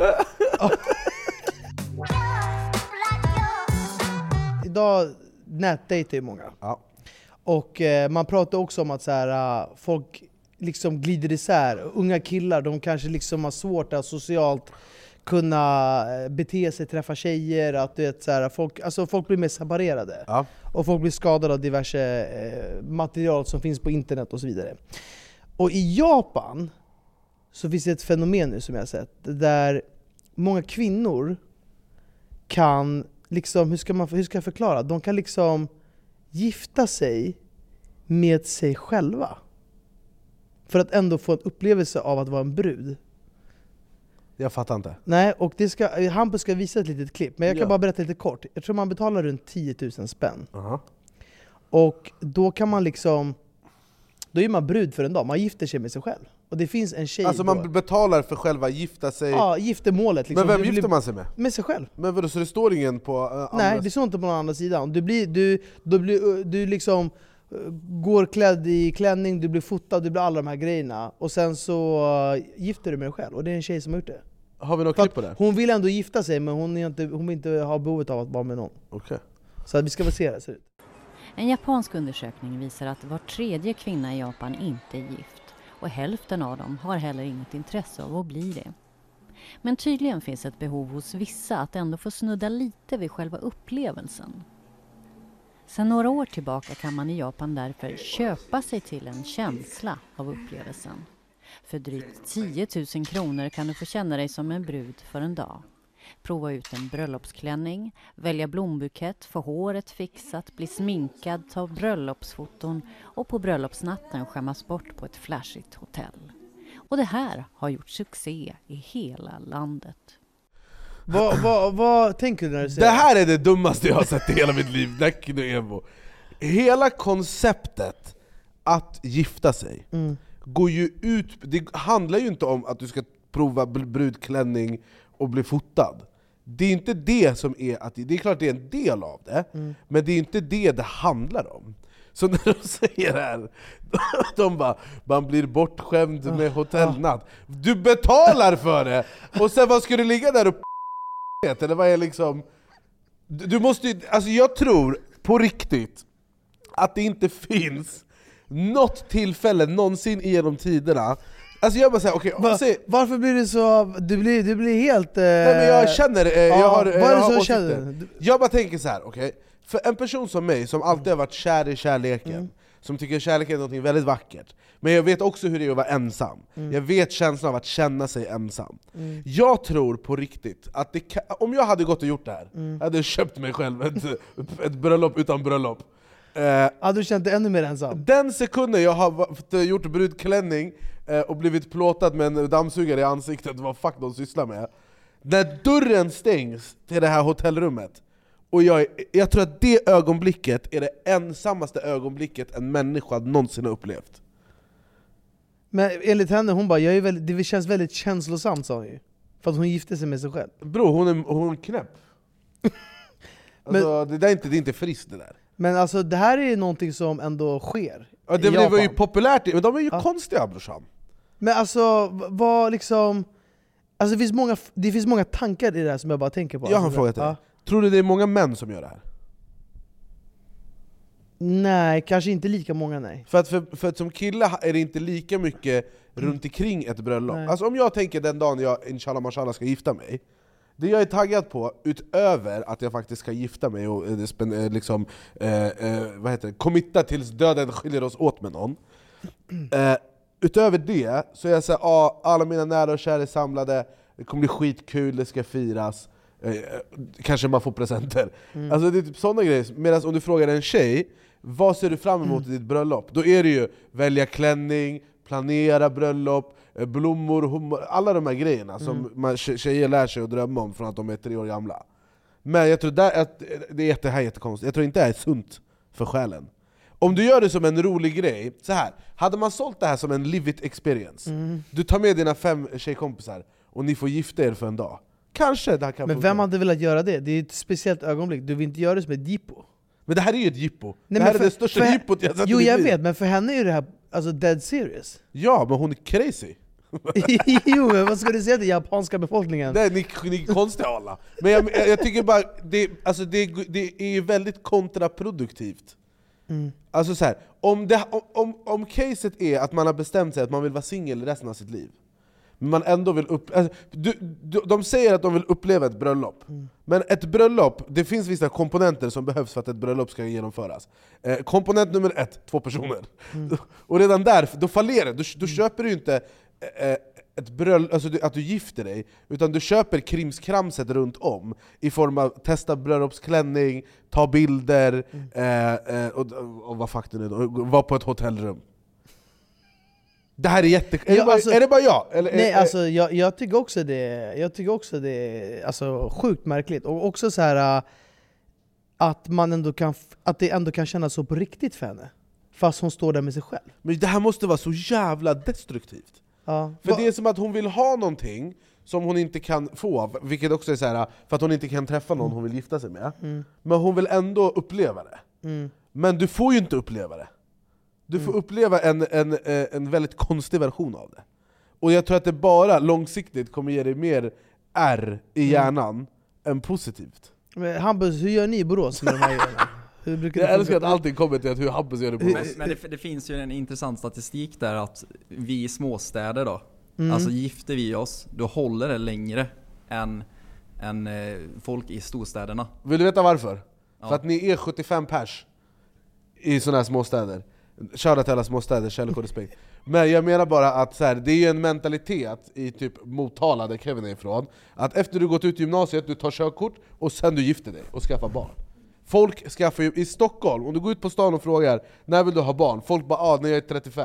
Idag nätdejtar ju många. Ja. Och eh, man pratar också om att så här, uh, folk liksom glider isär. Unga killar, de kanske liksom har svårt att socialt kunna eh, bete sig, träffa tjejer. Att du vet, så här, folk, alltså folk blir mer separerade. Ja. Och folk blir skadade av diverse eh, material som finns på internet och så vidare. Och i Japan så finns det ett fenomen nu som jag har sett. Där många kvinnor kan, liksom, hur ska, man, hur ska jag förklara? De kan liksom gifta sig med sig själva. För att ändå få en upplevelse av att vara en brud. Jag fattar inte. Nej, och det ska, Hampus ska visa ett litet klipp. Men jag kan Ja. bara berätta lite kort. Jag tror man betalar runt tio tusen spänn. Uh-huh. Och då kan man liksom, då är man brud för en dag. Man gifter sig med sig själv. Och det finns en tjej Alltså då. man betalar för själva gifta sig. Ja, giftermålet liksom. Men vem Du blir- gifter man sig med? Med sig själv. Men vadå, så det står ingen på uh, Nej, andra- det står inte på någon andra sidan. Du blir, du, du, blir, du liksom eh, går klädd i klänning, du blir fotad, du blir alla de här grejerna. Och sen så uh, gifter du med dig själv. Och det är en tjej som har gjort det. Har vi något För klipp på att det? hon vill ändå gifta sig, men hon, är inte, hon vill inte ha behovet av att vara med någon. Okej. Så att vi ska väl se hur det ser ut. En japansk undersökning visar att var tredje kvinna i Japan inte är gift. Och hälften av dem har heller inget intresse av att bli det. Men tydligen finns ett behov hos vissa att ändå få snudda lite vid själva upplevelsen. Sedan några år tillbaka kan man i Japan därför köpa sig till en känsla av upplevelsen. För drygt tio tusen kronor kan du få känna dig som en brud för en dag. Prova ut en bröllopsklänning, välja blombukett, få håret fixat, bli sminkad, ta bröllopsfoton och på bröllopsnatten skämmas bort på ett flashigt hotell. Och det här har gjort succé i hela landet. Vad, vad, vad tänker du när du säger det? här är det dummaste jag har sett i hela mitt liv. Hela konceptet att gifta sig mm. går ju ut, det handlar ju inte om att du ska prova brudklänning och bli fotad. Det är inte det som är att det är klart det är en del av det, mm. men det är inte det det handlar om. Så när de säger det här, de bara, man blir bortskämd med hotellnatt. Du betalar för det! Och sen vad ska du ligga där och p***? Eller vad är liksom... Du måste ju, alltså jag tror på riktigt att det inte finns något tillfälle någonsin genom tiderna. Alltså jag bara säger, okej, okay, Va, varför blir det så, du blir, du blir helt... Eh, Nej men jag känner, eh, jag har, vad jag är det har så känner? Jag bara tänker så här, okej. Okay? För en person som mig, som alltid har varit kär i kärleken, mm. som tycker kärleken är något väldigt vackert, men jag vet också hur det är att vara ensam. Mm. Jag vet känslan av att känna sig ensam. Mm. Jag tror på riktigt att det kan, om jag hade gått och gjort det här, mm. jag hade köpt mig själv ett, ett bröllop utan bröllop. Eh, hade du känt dig ännu mer ensam? Den sekunden jag har gjort brudklänning eh, och blivit plåtad med en dammsugare i ansiktet, vad fuck de sysslar med. När dörren stängs till det här hotellrummet, och jag, jag tror att det ögonblicket är det ensammaste ögonblicket en människa någonsin har upplevt. Men enligt henne, hon bara, jag är väldigt, det känns väldigt känslosamt, sa hon ju. För att hon gifte sig med sig själv. Bro, hon är, hon är knäpp. Alltså, men, det, där är inte, det är inte friskt det där. Men alltså, det här är någonting som ändå sker. Ja, det var ju populärt, men de är ju ja. konstiga, brorsan. Men alltså, vad liksom... Alltså, det, finns många, det finns många tankar i det här som jag bara tänker på. Jag har alltså, frågat dig. Ja. Tror du det är många män som gör det här? Nej, kanske inte lika många, nej. För att, för, för att som kille är det inte lika mycket mm. runt omkring ett bröllop. Nej. Alltså om jag tänker den dagen jag inshallah mashallah ska gifta mig, det jag är taggad på, utöver att jag faktiskt ska gifta mig och eh, liksom, eh, eh, vad heter det, committa tills döden skiljer oss åt med någon. Eh, utöver det så är jag så här, ah, alla mina nära och kära är samlade, det kommer bli skitkul, det ska firas. Eh, kanske man får presenter. Mm. Alltså det är typ sådana grejer. Medan om du frågar en tjej, vad ser du fram emot mm. i ditt bröllop? Då är det ju välja klänning, planera bröllop, blommor, humor, alla de här grejerna mm. som man, tjejer lär sig att drömma om från att de är tre år gamla. Men jag tror där att det är jätte, här jättekonstigt. Jag tror inte det är sunt för själen. Om du gör det som en rolig grej, så här, hade man sålt det här som en live it experience, mm. du tar med dina fem tjejkompisar och ni får gifta er för en dag. Kanske det här kan Men funka. Vem hade velat göra det? Det är ett speciellt ögonblick. Du vill inte göra det som ett jippo. Men det här är ju ett jippo. Nej, det här för, är det största för, jippot jag sett. Jo, jag vet, men för henne är det här alltså dead serious. Ja, men hon är crazy. Jo, men vad ska du säga till japanska befolkningen? Nej, ni, ni är konstiga alla. Men jag, jag, jag tycker bara, det, alltså det, det är väldigt kontraproduktivt. Mm. Alltså så här, om, det, om, om, om caset är att man har bestämt sig att man vill vara singel resten av sitt liv, men man ändå vill upp, alltså, du, du, de säger att de vill uppleva ett bröllop. Mm. Men ett bröllop, det finns vissa komponenter som behövs för att ett bröllop ska genomföras. Eh, komponent nummer ett, två personer. Mm. Och redan där, då fallerar du. Då köper du inte eh, ett bröllop, alltså att du gifter dig, utan du köper krimskramset runt om i form av testa bröllopsklänning, ta bilder, mm. eh, eh, och, och vad fuck det nu då, vara på ett hotellrum. Det här är jätte... Är, ja, det, bara, alltså, är det bara jag? Eller, nej, är, alltså jag, jag tycker också det Jag tycker också det alltså, sjukt märkligt. Och också så här uh, att, man ändå kan, att det ändå kan kännas så på riktigt för henne. Fast hon står där med sig själv. Men det här måste vara så jävla destruktivt. Ja. För Va? det är som att hon vill ha någonting som hon inte kan få. Vilket också är så här, för att hon inte kan träffa någon mm. hon vill gifta sig med. Mm. Men hon vill ändå uppleva det. Mm. Men du får ju inte uppleva det. Du får mm. uppleva en, en, en väldigt konstig version av det. Och jag tror att det bara långsiktigt kommer ge dig mer R i hjärnan mm. än positivt. Men Hampus, hur gör ni i Borås med de här grejerna? Hur brukar jag älskar att allting kommer till att hur Hampus gör det i Borås. Men, men det, det finns ju en intressant statistik där att vi i småstäder då, mm. alltså gifter vi oss, då håller det längre än, än eh, folk i storstäderna. Vill du veta varför? Ja. För att ni är sjuttiofem pers i sådana här småstäder. Shoutout till alla småstäder, kärlek och respekt. Men jag menar bara att så här, det är ju en mentalitet i typ Motala där Kevin är ifrån, att efter du gått ut gymnasiet, du tar körkort och sen du gifter dig och skaffar barn. Folk skaffar ju, i Stockholm, om du går ut på stan och frågar när vill du ha barn? Folk bara, ah, när jag är trettiofem.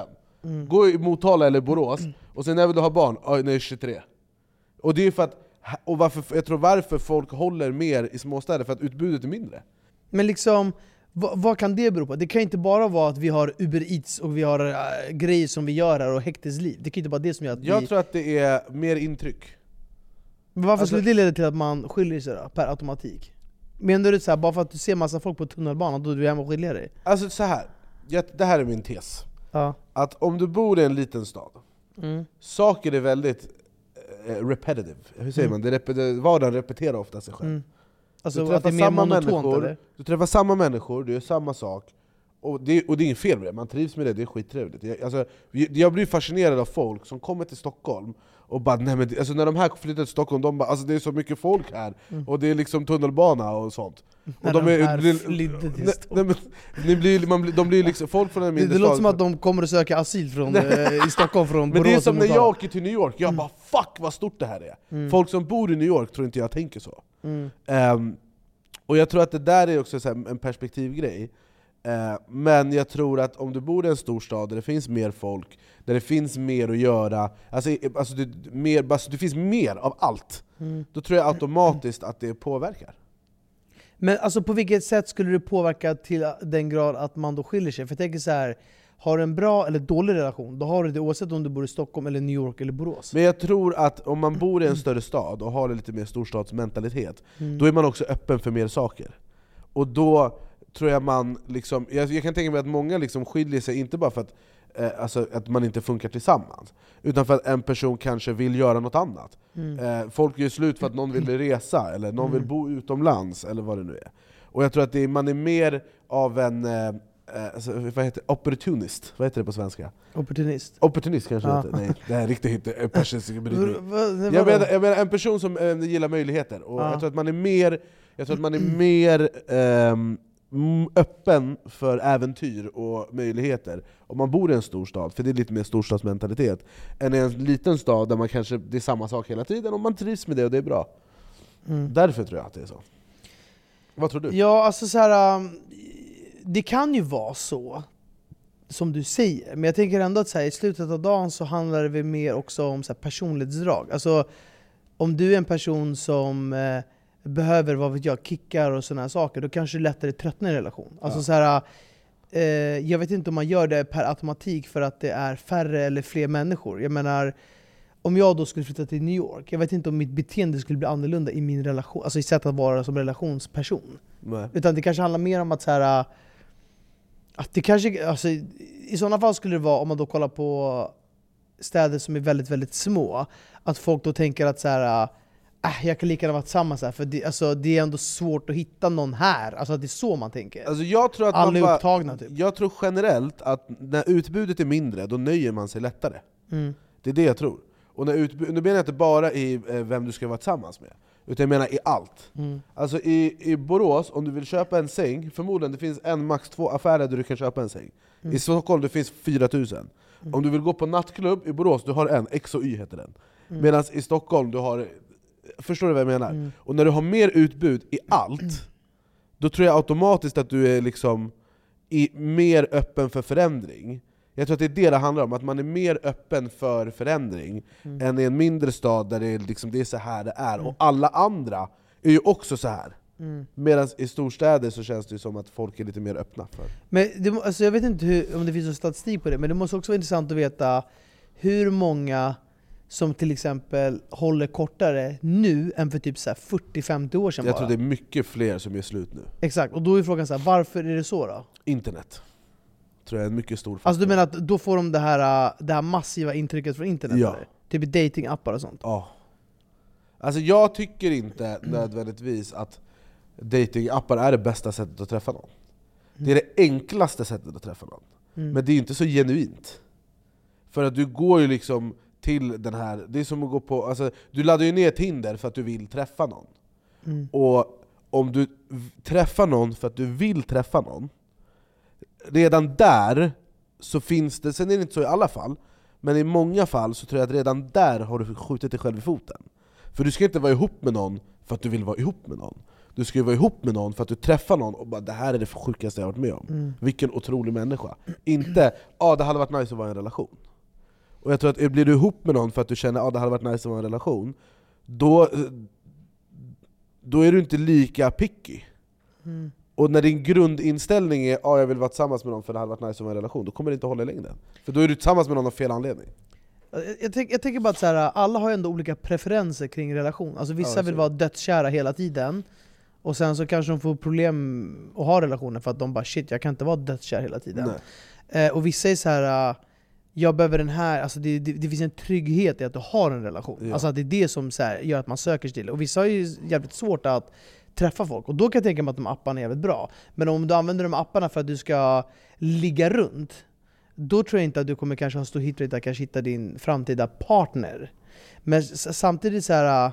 Mm. Gå i Motala eller Borås, mm. och sen när vill du ha barn? Ja, när jag är tjugotre. Och det är för att, och varför, jag tror varför folk håller mer i småstäder, för att utbudet är mindre. Men liksom, vad, vad kan det bero på? Det kan inte bara vara att vi har Uber Eats och vi har äh, grejer som vi gör här och hektiskt liv. Det kan inte bara det som gör att jag vi... tror att det är mer intryck. Men varför alltså... skulle det leda till att man skiljer sig då, per automatik? Menar du så här, bara för att du ser massa folk på tunnelbanan, då är du hemma och skiljer dig? Alltså så här, jag, det här är min tes. Ja. Att om du bor i en liten stad, mm. saker är väldigt eh, repetitive. Hur säger mm. man? Det rep- vardagen repeterar ofta sig själv. Mm. Alltså du träffar att det är samma mer monotont, människor, eller? Du träffar samma människor, du gör samma sak. Och det, och det är inget fel med det, man trivs med det, det är skittrevligt. Jag, alltså, jag blir fascinerad av folk som kommer till Stockholm och bara, nej men, alltså när de här flyttar till Stockholm, de bara, alltså det är så mycket folk här, mm. och det är liksom tunnelbana och sånt. När och de, de är, blir, flydde till Stockholm. Nej, men, det blir, man blir, de blir liksom, folk från en mindre Det, det låter som att de kommer att söka asyl från, eh, i Stockholm från Men Borås. det är som när jag åker till New York, jag mm. bara, fuck vad stort det här är. Mm. Folk som bor i New York tror inte jag tänker så. Mm. Um, och jag tror att det där är också så här en perspektivgrej. Uh, men jag tror att om du bor i en stor stad där det finns mer folk, där det finns mer att göra, alltså, alltså, det, mer, alltså det finns mer av allt, mm. då tror jag automatiskt att det påverkar. Men alltså på vilket sätt skulle det påverka till den grad att man då skiljer sig? För jag tänker så här, har du en bra eller dålig relation, då har du det oavsett om du bor i Stockholm eller New York eller Borås. Men jag tror att om man bor i en större stad och har lite mer storstadsmentalitet, mm. då är man också öppen för mer saker. Och då tror jag man liksom, jag, jag kan tänka mig att många liksom skiljer sig, inte bara för att, eh, alltså, att man inte funkar tillsammans, utan för att en person kanske vill göra något annat. Mm. Eh, folk gör slut för att någon vill resa, eller någon mm. vill bo utomlands, eller vad det nu är. Och jag tror att det är, man är mer av en eh, alltså, vad heter opportunist, vad heter det på svenska? Opportunist. Opportunist kanske ja. heter. Nej, det är riktigt inte persisk. jag, menar, jag menar en person som eh, gillar möjligheter, och ja. jag tror att man är mer jag tror att man är mer eh, öppen för äventyr och möjligheter om man bor i en stor stad, för det är lite mer storstadsmentalitet, än i en liten stad där man kanske, det är samma sak hela tiden, och man trivs med det och det är bra. Mm. Därför tror jag att det är så. Vad tror du? Ja, alltså så här, um, det kan ju vara så som du säger, men jag tänker ändå att så här, i slutet av dagen så handlar det väl mer också om så här, personlighetsdrag. Alltså om du är en person som eh, behöver, vad vet jag, kickar och såna här saker, då kanske det lättare tröttnar i en relation. Alltså ja. så här, eh, jag vet inte om man gör det per automatik för att det är färre eller fler människor. Jag menar, om jag då skulle flytta till New York, jag vet inte om mitt beteende skulle bli annorlunda i min relation, alltså i sätt att vara som relationsperson. Nej. Utan det kanske handlar mer om att så här, att det kanske, alltså, i sådana fall skulle det vara, om man då kollar på städer som är väldigt, väldigt små, att folk då tänker att så här, äh, jag kan lika gärna vara tillsammans här, för det, alltså, det är ändå svårt att hitta någon här. Alltså att det är så man tänker. Alltså, jag tror att alla man är upptagna typ. Jag tror generellt att när utbudet är mindre, då nöjer man sig lättare. Mm. Det är det jag tror. Och när utbud, nu menar jag inte bara i eh, vem du ska vara tillsammans med, utan jag menar i allt. Mm. Alltså i, i Borås, om du vill köpa en säng, förmodligen det finns en, max två affärer där du kan köpa en säng. Mm. I Stockholm det finns fyra tusen. Mm. Om du vill gå på nattklubb i Borås, du har en, X och Y heter den. Mm. Medan i Stockholm du har, förstår du vad jag menar? Mm. Och när du har mer utbud i allt, mm. då tror jag automatiskt att du är liksom i, mer öppen för förändring. Jag tror att det är det det handlar om, att man är mer öppen för förändring mm. än i en mindre stad där det är, liksom, det är så här det är. Mm. Och alla andra är ju också så här. Mm. Medan i storstäder så känns det som att folk är lite mer öppna för. Men det, alltså jag vet inte hur, om det finns någon statistik på det, men det måste också vara intressant att veta hur många som till exempel håller kortare nu än för typ fyrtio till femtio år sedan. Jag bara. tror det är mycket fler som är slut nu. Exakt, och då är frågan så här, varför är det så då? Internet tror jag är en mycket stor faktor. Alltså du menar att då får de det här, det här massiva intrycket från internet? Ja. Eller? Typ datingappar och sånt? Ja. Alltså jag tycker inte nödvändigtvis att datingappar är det bästa sättet att träffa någon. Det är det enklaste sättet att träffa någon. Mm. Men det är inte så genuint. För att du går ju liksom till den här, det är som att gå på, alltså, du laddar ju ner Tinder för att du vill träffa någon. Mm. Och om du träffar någon för att du vill träffa någon, redan där så finns det, sen är det inte så i alla fall, men i många fall så tror jag att redan där har du skjutit dig själv i foten. För du ska inte vara ihop med någon för att du vill vara ihop med någon. Du ska ju vara ihop med någon för att du träffar någon och bara, det här är det sjukaste jag har varit med om. Mm. Vilken otrolig människa. Inte, ja ah, det hade varit nice att vara i en relation. Och jag tror att blir du ihop med någon för att du känner, ja ah, det hade varit nice att vara i en relation, då, då är du inte lika picky. Mm. Och när din grundinställning är, ja ah, jag vill vara tillsammans med någon för det hade varit nice att vara i en relation, då kommer det inte hålla i längden. För då är du tillsammans med någon av fel anledning. Jag, tänk, jag tänker bara att så här, alla har ju ändå olika preferenser kring relation. Alltså vissa ja, vill vara dödskära hela tiden, och sen så kanske de får problem att ha relationer för att de bara shit, jag kan inte vara dödskär hela tiden. Eh, och vissa är så här, uh, jag behöver den här, alltså det, det, det finns en trygghet i att du har en relation. Ja. Alltså att det är det som så här, gör att man söker sig till. Och vissa har ju jävligt svårt att träffa folk, och då kan jag tänka mig att de apparna är jävligt bra. Men om du använder de apparna för att du ska ligga runt, då tror jag inte att du kommer kanske ha stor hitrate att kanske hitta din framtida partner. Men samtidigt så här,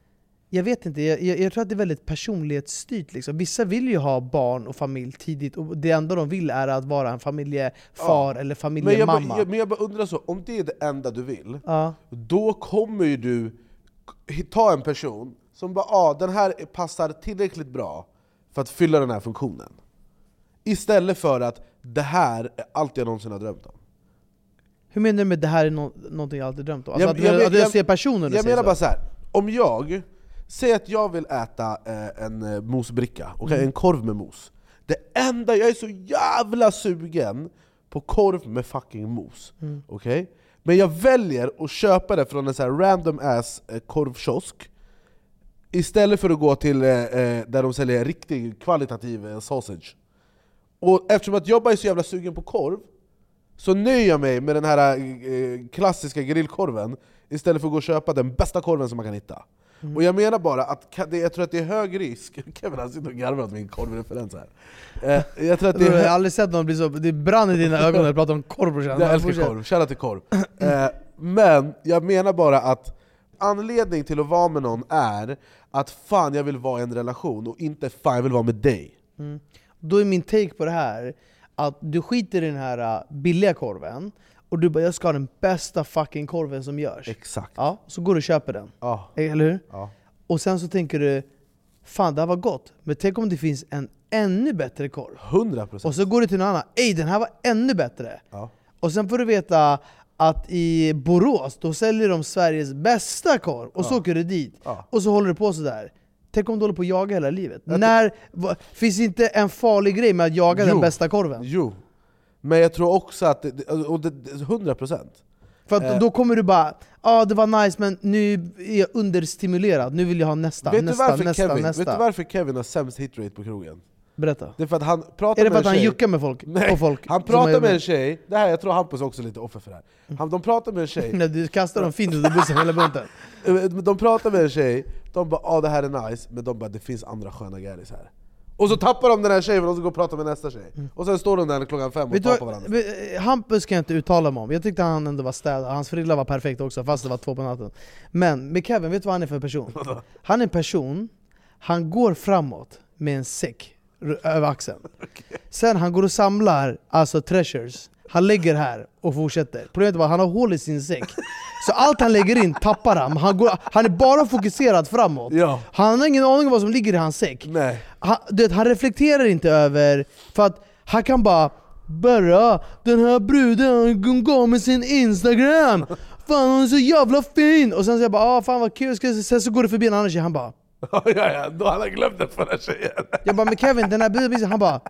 jag vet inte, jag, jag, jag tror att det är väldigt personlighetsstyrt liksom. Vissa vill ju ha barn och familj tidigt, och det enda de vill är att vara en familjefar ja. eller familjemamma. Men jag, bara, men jag bara undrar så, om det är det enda du vill, ja. då kommer ju du ta en person som bara, ah, den här passar tillräckligt bra för att fylla den här funktionen. Istället för att det här är allt jag någonsin har drömt om. Hur menar du med det här är no- någonting jag alltid drömt om? Alltså jag, att, jag, att, att jag ser personer? Jag menar så. bara så här. Om jag säger att jag vill äta eh, en eh, mosbricka, okay, mm. en korv med mos. Det enda, jag är så jävla sugen på korv med fucking mos. Mm. Okay? Men jag väljer att köpa det från en så här random ass eh, korvkiosk istället för att gå till eh, där de säljer riktigt kvalitativ eh, sausage. Och eftersom att jag bara är så jävla sugen på korv, så nöjer jag mig med den här eh, klassiska grillkorven istället för att gå och köpa den bästa korven som man kan hitta. Mm. Och jag menar bara att det, jag tror att det är hög risk. Kevin han sitter och garvar åt min korvreferens här. Eh, jag tror att det är hö- jag har aldrig sett någon bli så, det brann i dina ögon när du pratar om korv. Jag älskar korv, kära till korv. Eh, men jag menar bara att anledning till att vara med någon är att fan jag vill vara i en relation och inte fan jag vill vara med dig. Mm. Då är min take på det här att du skiter i den här billiga korven och du bara, jag ska ha den bästa fucking korven som görs. Exakt. Ja, så går du och köper den. Ja. Eller hur? Ja. Och sen så tänker du, fan det här var gott, men tänk om det finns en ännu bättre korv. hundra procent. Och så går du till någon annan, ej den här var ännu bättre. Ja. Och sen får du veta att i Borås, då säljer de Sveriges bästa korv. Och ja. så åker du dit. Ja. Och så håller du på sådär. Tänk om du håller på att jaga hela livet. Jag När va, finns inte en farlig grej med att jaga jo. den bästa korven? Jo. Men jag tror också att det, och det, hundra procent. För att eh. då kommer du bara, ja ah, det var nice men nu är jag understimulerad. Nu vill jag ha nästa, vet nästa, du nästa, Kevin, nästa. Vet du varför Kevin har sämst hitrate på krogen? Berätta. Det är för att han pratar är det för med att en han juckar med folk? Nej, på folk han pratar med en tjej. Det här, jag tror Hampus också är lite offer för det här. Han, de pratar med en tjej. Nej, du kastar dem fint under bussen hela bunten. De pratar med en tjej. De bara, ah, det här är nice. Men de bara, det finns andra sköna gäris här. Och så tappar de den här tjejen och så går och pratar med nästa tjej. Mm. Och sen står de där klockan fem och tar på varandra. Hampus kan jag inte uttala mig om. Jag tyckte han ändå var städad. Hans frilla var perfekt också, fast det var två på natten. Men med Kevin, vet du vad han är för person? Han är en person, han går framåt med en säck över axeln. Okay. Sen han går och samlar alltså treasures. Han lägger här och fortsätter. Problemet var att han har hål i sin säck. Så allt han lägger in tappar han. Han, går, han är bara fokuserad framåt. Ja. Han har ingen aning om vad som ligger i hans säck. Nej. Han, du vet, han reflekterar inte över, för att han kan bara bara, den här bruden hon gav med sin Instagram. Fan hon är så jävla fin. Och sen så jag bara, ah, fan vad kul. Sen så går det förbi en annan tjej, han bara ja, ja, då han har glömt det för den tjejen. Jag bara, men Kevin, den här bruden, han bara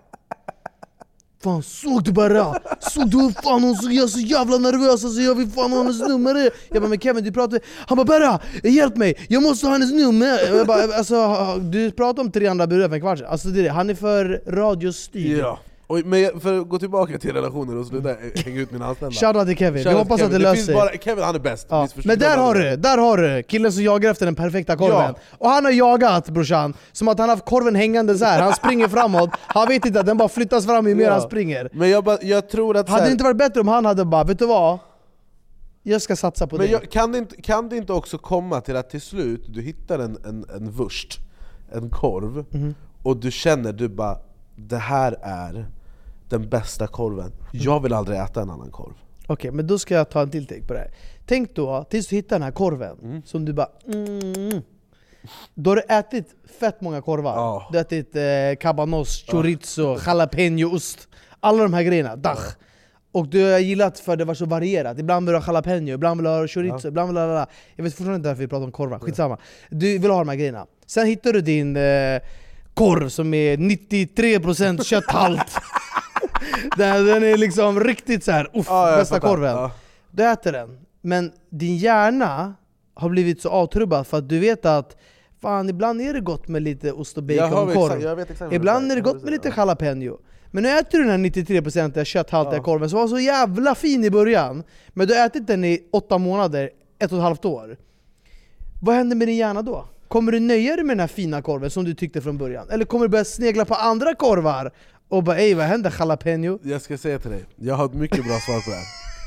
fan, såg du bara? Såg du fan hon så, jag är så jävla nervös alltså, jag vill fan ha hennes nummer. Jag bara, men Kevin du pratar. Han bara, bara, hjälp mig, jag måste ha hennes nummer. Jag bara, alltså, du pratar om tre andra brudar för en kvart sedan. Alltså det är det, han är för radiostyrd. Ja. Och, men för att gå tillbaka till relationer och sluta hänga ut mina anställda. Shoutout till Kevin, vi hoppas Kevin. att det, det löser sig. Bara, Kevin han är bäst. Ja. Men där har du, där har du killen som jagar efter den perfekta korven. Ja. Och han har jagat brorsan, som att han har haft korven hängande så här. Han springer framåt, han vet inte att den bara flyttas fram ju mer ja. han springer. Men jag, ba, jag tror att... Hade det inte varit bättre om han hade bara, vet du vad? Jag ska satsa på men det. Jag, kan, det inte, kan det inte också komma till att till slut du hittar en, en, en wurst, en korv, mm. och du känner, du bara, det här är den bästa korven. Jag vill aldrig äta en annan korv. Okej, okay, men då ska jag ta en till take på det här. Tänk då, tills du hittar den här korven, mm. som du bara mm, Då har du ätit fett många korvar. Ja. Du har ätit eh, cabanos, chorizo, jalapeno-ost. Alla de här grejerna, dach. Och du har gillat för det var så varierat. Ibland vill du ha jalapeno, ibland vill du ha chorizo, ja. ibland vill du ha... Jag vet fortfarande inte varför vi pratar om korvar, skitsamma. Du vill ha de här grejerna. Sen hittar du din eh, korv som är nittiotre procent kötthalt. den, den är liksom riktigt så här, uff, ja, bästa korven. Ja. Du äter den. Men din hjärna har blivit så avtrubbad för att du vet att fan, ibland är det gott med lite ost och bacon-korv. Ibland är det gott med lite jalapeno. Men nu äter du den här nittiotre procent kötthaltiga ja. korven som var så jävla fin i början. Men du har ätit den i åtta månader, ett och ett halvt år. Vad händer med din hjärna då? Kommer du nöja dig med den här fina korven som du tyckte från början? Eller kommer du börja snegla på andra korvar? Och bara, ej vad händer jalapeno? Jag ska säga till dig, jag har ett mycket bra svar på det här.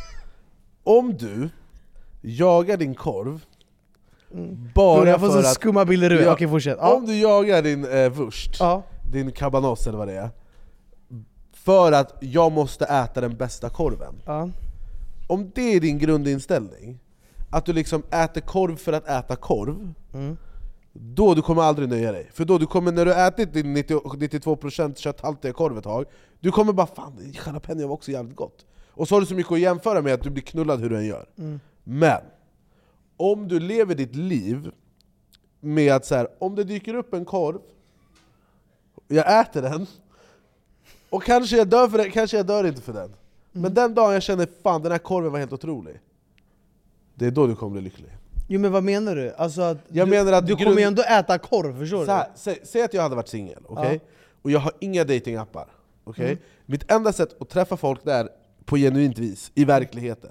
Om du jagar din korv mm. bara jag får för så att... skumma bilder ur. Ja, Okej, fortsätt. Ja. Om du jagar din eh, wurst, ja. din cabanos eller vad det är, för att jag måste äta den bästa korven. Ja. Om det är din grundinställning, att du liksom äter korv för att äta korv, mm. då du kommer aldrig nöja dig. För då du kommer, när du ätit din nittio, nittiotvå procent kötthaltiga korv ett tag, du kommer bara, fan, jalapeno var också jävligt gott. Och så har du så mycket att jämföra med att du blir knullad hur du än gör. Mm. Men om du lever ditt liv med att så här, om det dyker upp en korv, jag äter den, och kanske jag dör för det, kanske jag dör inte för den. Mm. Men den dagen jag känner, fan, den här korven var helt otrolig, det är då du kommer bli lycklig. Jo, men vad menar du? Alltså att jag du, menar att du grund... kommer ju ändå äta korv, förstår du? Här, säg, säg att jag hade varit singel, okej? Okay? Ja. Och jag har inga datingappar, okej? Okay? Mm. Mitt enda sätt att träffa folk där på genuint vis, i verkligheten.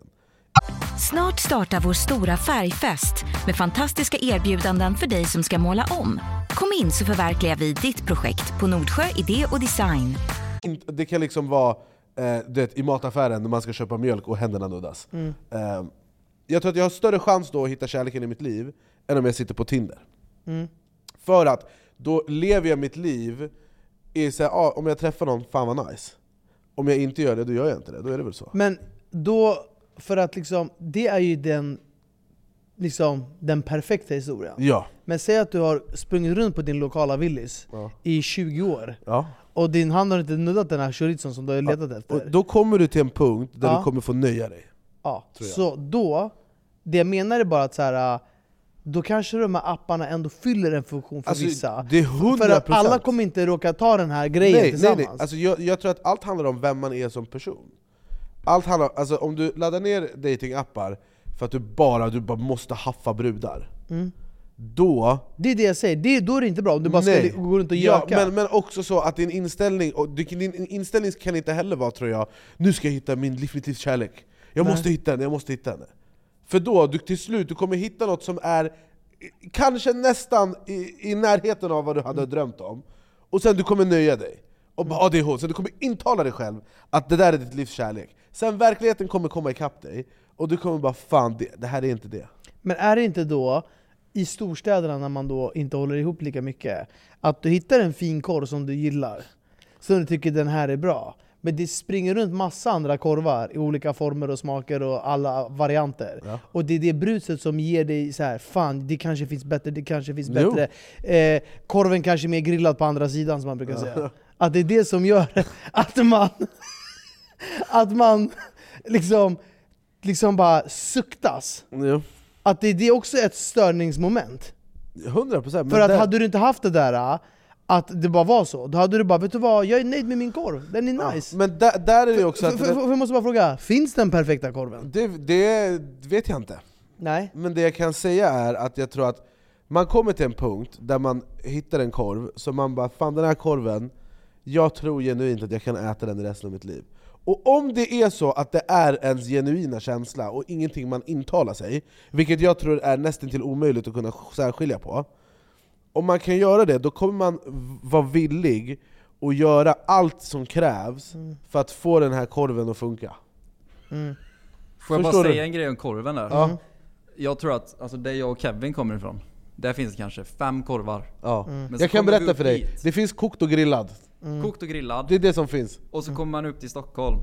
Snart startar vår stora färgfest med fantastiska erbjudanden för dig som ska måla om. Kom in så förverkligar vi ditt projekt på Nordsjö Idé och Design. Det kan liksom vara eh, det, i mataffären när man ska köpa mjölk och händerna nuddas. Mm. Eh, jag tror att jag har större chans då att hitta kärleken i mitt liv än om jag sitter på Tinder. Mm. För att då lever jag mitt liv i så här, ah, om jag träffar någon, fan vad nice. Om jag inte gör det, då gör jag inte det. Då är det väl så. Men då, för att liksom, det är ju den liksom den perfekta historien. Ja. Men säg att du har sprungit runt på din lokala Willys ja. i tjugo år. Ja. Och din hand har inte nuddat den här chorizon som du har letat ja. efter. Och då kommer du till en punkt där ja. du kommer få nöja dig. Ja, så då, det jag menar är bara att så här, då kanske de här apparna ändå fyller en funktion för alltså, vissa. Det är hundra procent. För att alla kommer inte råka ta den här grejen nej, tillsammans. Nej, nej. Alltså, jag, jag tror att allt handlar om vem man är som person. Allt handlar, alltså, om du laddar ner datingappar för att du bara, du bara måste haffa brudar. Mm. Då... Det är det jag säger, det, då är det inte bra om du bara nej. ska gå runt och göka. Ja, men, men också så att din inställning, och din inställning kan inte heller vara, tror jag, nu ska jag hitta min livslivs kärlek. Jag nej. måste hitta henne, jag måste hitta henne. För då, du, till slut, du kommer hitta något som är kanske nästan i, i närheten av vad du hade mm. drömt om. Och sen du kommer nöja dig. Och bara, mm. ah, det är hon. Så du kommer intala dig själv att det där är ditt livs kärlek. Sen verkligheten kommer komma ikapp dig. Och du kommer bara, fan, det, det här är inte det. Men är det inte då, i storstäderna när man då inte håller ihop lika mycket, att du hittar en fin korv som du gillar, så du tycker den här är bra, men det springer runt massa andra korvar i olika former och smaker och alla varianter. Ja. Och det är det bruset som ger dig så här, fan, det kanske finns bättre, det kanske finns jo. bättre. Eh, korven kanske är mer grillad på andra sidan, som man brukar ja. säga. Att det är det som gör att man att man liksom liksom bara suktas. Jo. Att det, det är också ett störningsmoment. hundra procent. För att det... hade du inte haft det där, att det bara var så, då hade du bara, vet du vad, jag är nöjd med min korv, den är nice. Ja, men där, där är det också för, för, för, för jag måste bara fråga, finns den perfekta korven? Det, det vet jag inte. Nej. Men det jag kan säga är att jag tror att man kommer till en punkt där man hittar en korv som man bara, fan, den här korven, jag tror genuint att jag kan äta den i resten av mitt liv. Och om det är så att det är ens genuina känsla och ingenting man intalar sig, vilket jag tror är nästan till omöjligt att kunna särskilja på, om man kan göra det, då kommer man vara villig att göra allt som krävs mm. för att få den här korven att funka. Mm. Får jag Förstår bara säga du? en grej om korven där? Ja. Jag tror att, alltså, där jag och Kevin kommer ifrån, där finns kanske fem korvar. Ja. Mm. Jag kan berätta för dig, dit. Det finns kokt och grillad. Mm. Kokt och grillad. Det är det som finns. Och så kommer man upp till Stockholm.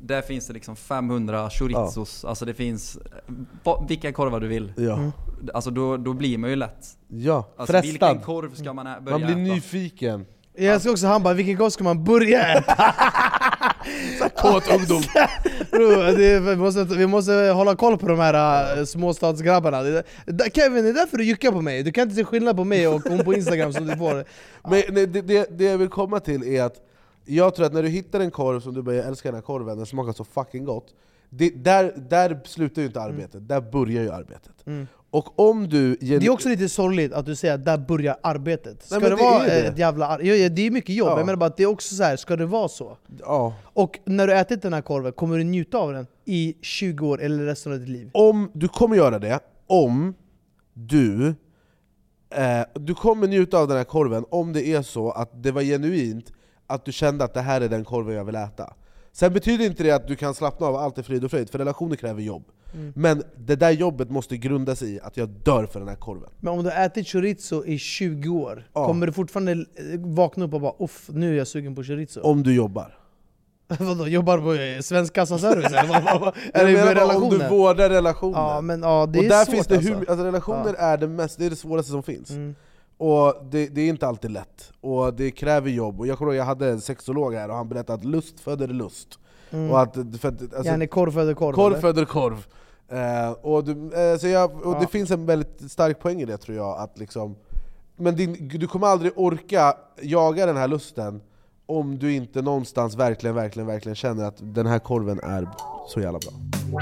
Där finns det liksom femhundra chorizos. Ja. Alltså det finns va, vilka korvar du vill. Ja. Mm. Alltså då, då blir man ju lätt. Ja, alltså, frestad. Vilken korv ska man ä- börja Man blir äta? nyfiken. Jag ska också, han bara, vilken korv ska man börja äta? Kåt ungdom. Bro, det, vi, måste, vi måste hålla koll på de här uh, småstadsgrabbarna. Det, det, Kevin, det är därför du juckar på mig. Du kan inte se skillnad på mig och hon på Instagram som du får. Men nej, det, det, det jag vill komma till är att jag tror att när du hittar en korv som du börjar älska, den här korven, den smakar så fucking gott. Det, där, där slutar ju inte arbetet, mm. där börjar ju arbetet. Mm. Och om du gen- det är också lite sorgligt att du säger att där börjar arbetet. Ska Nej, det, det vara det. ett jävla ar- ja, det är mycket jobb, ja. jag menar bara att det är också så här, ska det vara så? Ja. Och när du ätit den här korven, kommer du njuta av den i tjugo år eller resten av ditt liv? Om du kommer göra det, om du eh, du kommer njuta av den här korven om det är så att det var genuint att du kände att det här är den korven jag vill äta. Sen betyder inte det att du kan slappna av allt är frid och fröjd, för relationer kräver jobb. Mm. Men det där jobbet måste grundas i att jag dör för den här korven. Men om du har ätit chorizo i tjugo år, ja. kommer du fortfarande vakna upp och bara uff, nu är jag sugen på chorizo? Om du jobbar. Vadå, jobbar på Svensk Kassaservice? Eller med relationer? Om du vårdar relationer. Ja, men, ja, det och är där svårt, finns det hur, alltså. alltså relationer ja. är det mest, det är det svåraste som finns. Mm. Och det, det är inte alltid lätt. Och det kräver jobb. Och jag kommer ihåg, jag hade en sexolog här och han berättade att lust föder lust. Mm. Och att, för att, alltså, ja, korv föder korv. Korv eller? föder korv. Uh, och du, uh, så jag, och ja. det finns en väldigt stark poäng i det, tror jag. Att liksom, men din, du kommer aldrig orka jaga den här lusten om du inte någonstans verkligen, verkligen, verkligen känner att den här korven är så jävla bra.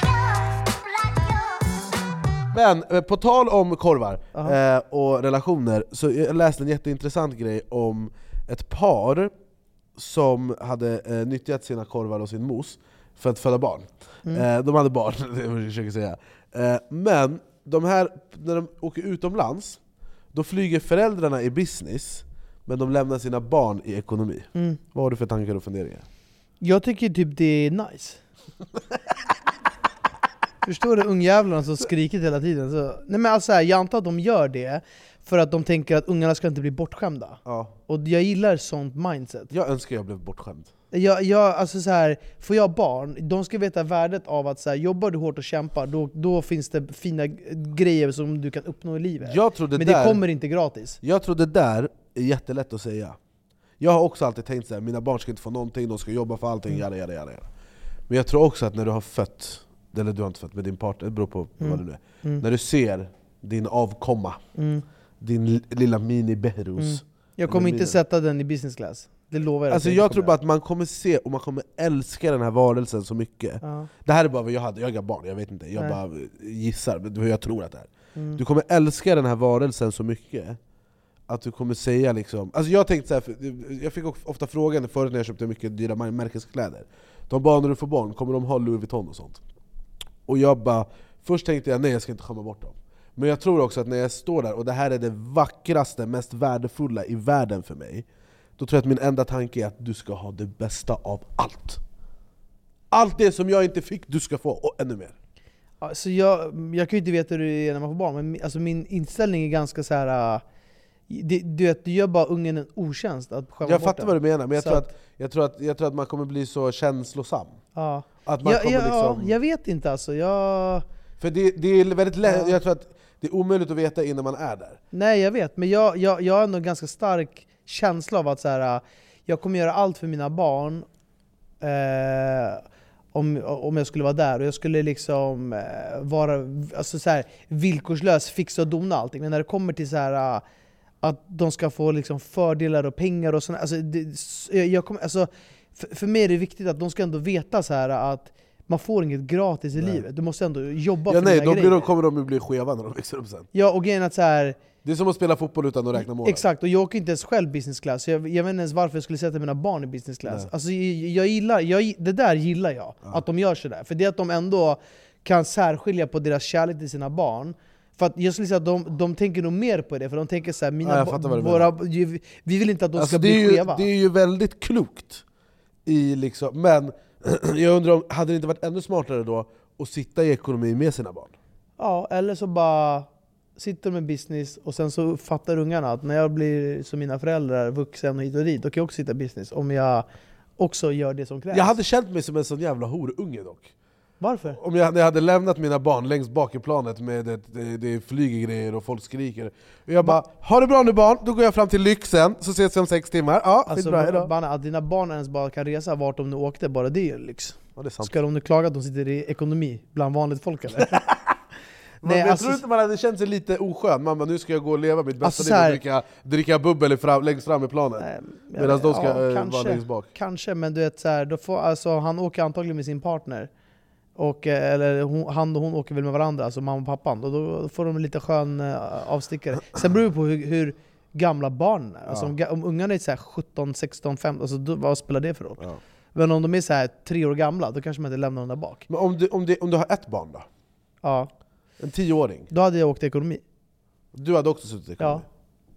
Men uh, på tal om korvar uh, och relationer, så jag läste en jätteintressant grej om ett par som hade uh, nyttjat sina korvar och sin mos för att föda barn. Mm. Eh, de hade barn, det är vad jag försöker säga. Eh, men de här, när de åker utomlands, då flyger föräldrarna i business, men de lämnar sina barn i ekonomi. Mm. Vad har du för tankar och funderingar? Jag tycker typ det är nice. Förstår du ungjävlarna som skrikit hela tiden? Så, nej men alltså, jag antar att de gör det för att de tänker att ungarna ska inte bli bortskämda. Ja. Och jag gillar sånt mindset. Jag önskar jag blev bortskämd. Jag, jag, alltså så här, får jag barn, de ska veta värdet av att så här, jobbar du hårt och kämpar, då, då finns det fina grejer som du kan uppnå i livet. Jag tror det Men där, det kommer inte gratis. Jag tror det där är jättelätt att säga. Jag har också alltid tänkt så här, mina barn ska inte få någonting, de ska jobba för allting, mm. jada, jada, jada. Men jag tror också att när du har fött, eller du har inte fött med din partner, det beror på mm. vad det nu är. Mm. När du ser din avkomma, mm. din lilla mini-Behrus. Mm. Jag kommer inte sätta den i business class. Det lovar jag. Alltså jag, jag tror bara att man kommer se och man kommer älska den här varelsen så mycket. Ja. Det här är bara vad jag hade, jag har barn, jag vet inte. Jag Nej. bara gissar hur jag tror att det är. Mm. Du kommer älska den här varelsen så mycket att du kommer säga liksom... Alltså jag tänkte så här, jag fick ofta frågan förut när jag köpte mycket dyra märkeskläder. De bara, när du får barn, kommer de ha Louis Vuitton och sånt? Och jag bara, först tänkte jag nej, jag ska inte skämma bort dem. Men jag tror också att när jag står där och det här är det vackraste, mest värdefulla i världen för mig, då tror jag att min enda tanke är att du ska ha det bästa av allt. Allt det som jag inte fick, du ska få, och ännu mer. Alltså jag, jag kan ju inte veta hur det är när man får barn, men alltså min inställning är ganska så här. Det, du vet, du gör bara ungen en otjänst att skämma Jag bort fattar den. vad du menar, men jag tror, att, att, jag, tror att, jag tror att man kommer bli så känslosam. Ja, att man ja, kommer ja, liksom... jag vet inte alltså. Jag... För det, det är väldigt lätt, ja. jag tror att det är omöjligt att veta innan man är där. Nej, jag vet, men jag, jag, jag har ändå en ganska stark känsla av att så här, jag kommer göra allt för mina barn eh, om, om jag skulle vara där, och jag skulle liksom eh, vara alltså så här, villkorslös, fixa och dona allting. Men när det kommer till så här, att de ska få liksom fördelar och pengar och sånt, alltså, det, jag kommer, alltså, för, för mig är det viktigt att de ska ändå veta så här att man får inget gratis i nej. livet. Du måste ändå jobba ja, för nej, dina då grejer. Då kommer de ju bli skeva när de växer upp sen. Ja, och grejen att så här, det är som att spela fotboll utan att räkna mål. Exakt, och jag åker inte ens själv business class. Jag, jag vet inte ens varför jag skulle sätta mina barn i business class. Alltså, jag, jag gillar, jag, det där gillar jag, ja. Att de gör sådär. För det är att de ändå kan särskilja på deras kärlek till sina barn. För att jag skulle säga att de, de tänker nog mer på det, för de tänker såhär, mina ja, ba- våra, vi vill inte att de alltså, ska bli ju, skeva. Det är ju väldigt klokt i liksom, men jag undrar om, hade det inte varit ännu smartare då att sitta i ekonomi med sina barn? Ja, eller så bara sitter med business och sen så fattar ungarna att när jag blir som mina föräldrar vuxen och hit och dit, då kan jag också sitta i business om jag också gör det som krävs. Jag hade känt mig som en sån jävla horunge dock. Varför? Om jag, jag hade lämnat mina barn längst bak i planet med det, det, det flyger grejer och folk skriker. Och jag bara, ha det bra nu barn, då går jag fram till lyxen, så ses vi om sex timmar. Ja, alltså, bra idag. Banna, att dina barn ens bara kan resa vart de nu åkte, bara det är lyx. Ja, det är sant. Ska de nu klaga att de sitter i ekonomi bland vanligt folk eller? Nej, jag alltså, tror inte man hade känt sig lite oskön. Mamma, nu ska jag gå och leva mitt bästa alltså, liv och här, dricka, dricka bubbel fram, längst fram i planen. Medan de ska ja, äh, kanske, vara längst bak. Kanske, men du vet så här, då får, alltså, han åker antagligen med sin partner. Och, eller hon, han och hon åker väl med varandra, alltså mamma och pappan. Och då får de lite skön uh, avstickare. Sen beror det på hur, hur gamla barnen är. Alltså, ja. om, om ungarna är så här sjutton, sexton, femton, alltså, då, vad spelar det för roll? Ja. Men om de är så här tre år gamla, då kanske man inte lämnar dem där bak. Men om du, om, du, om du har ett barn då? Ja. En tioåring? Då hade jag åkt ekonomi. Du hade också suttit i ekonomi? Ja.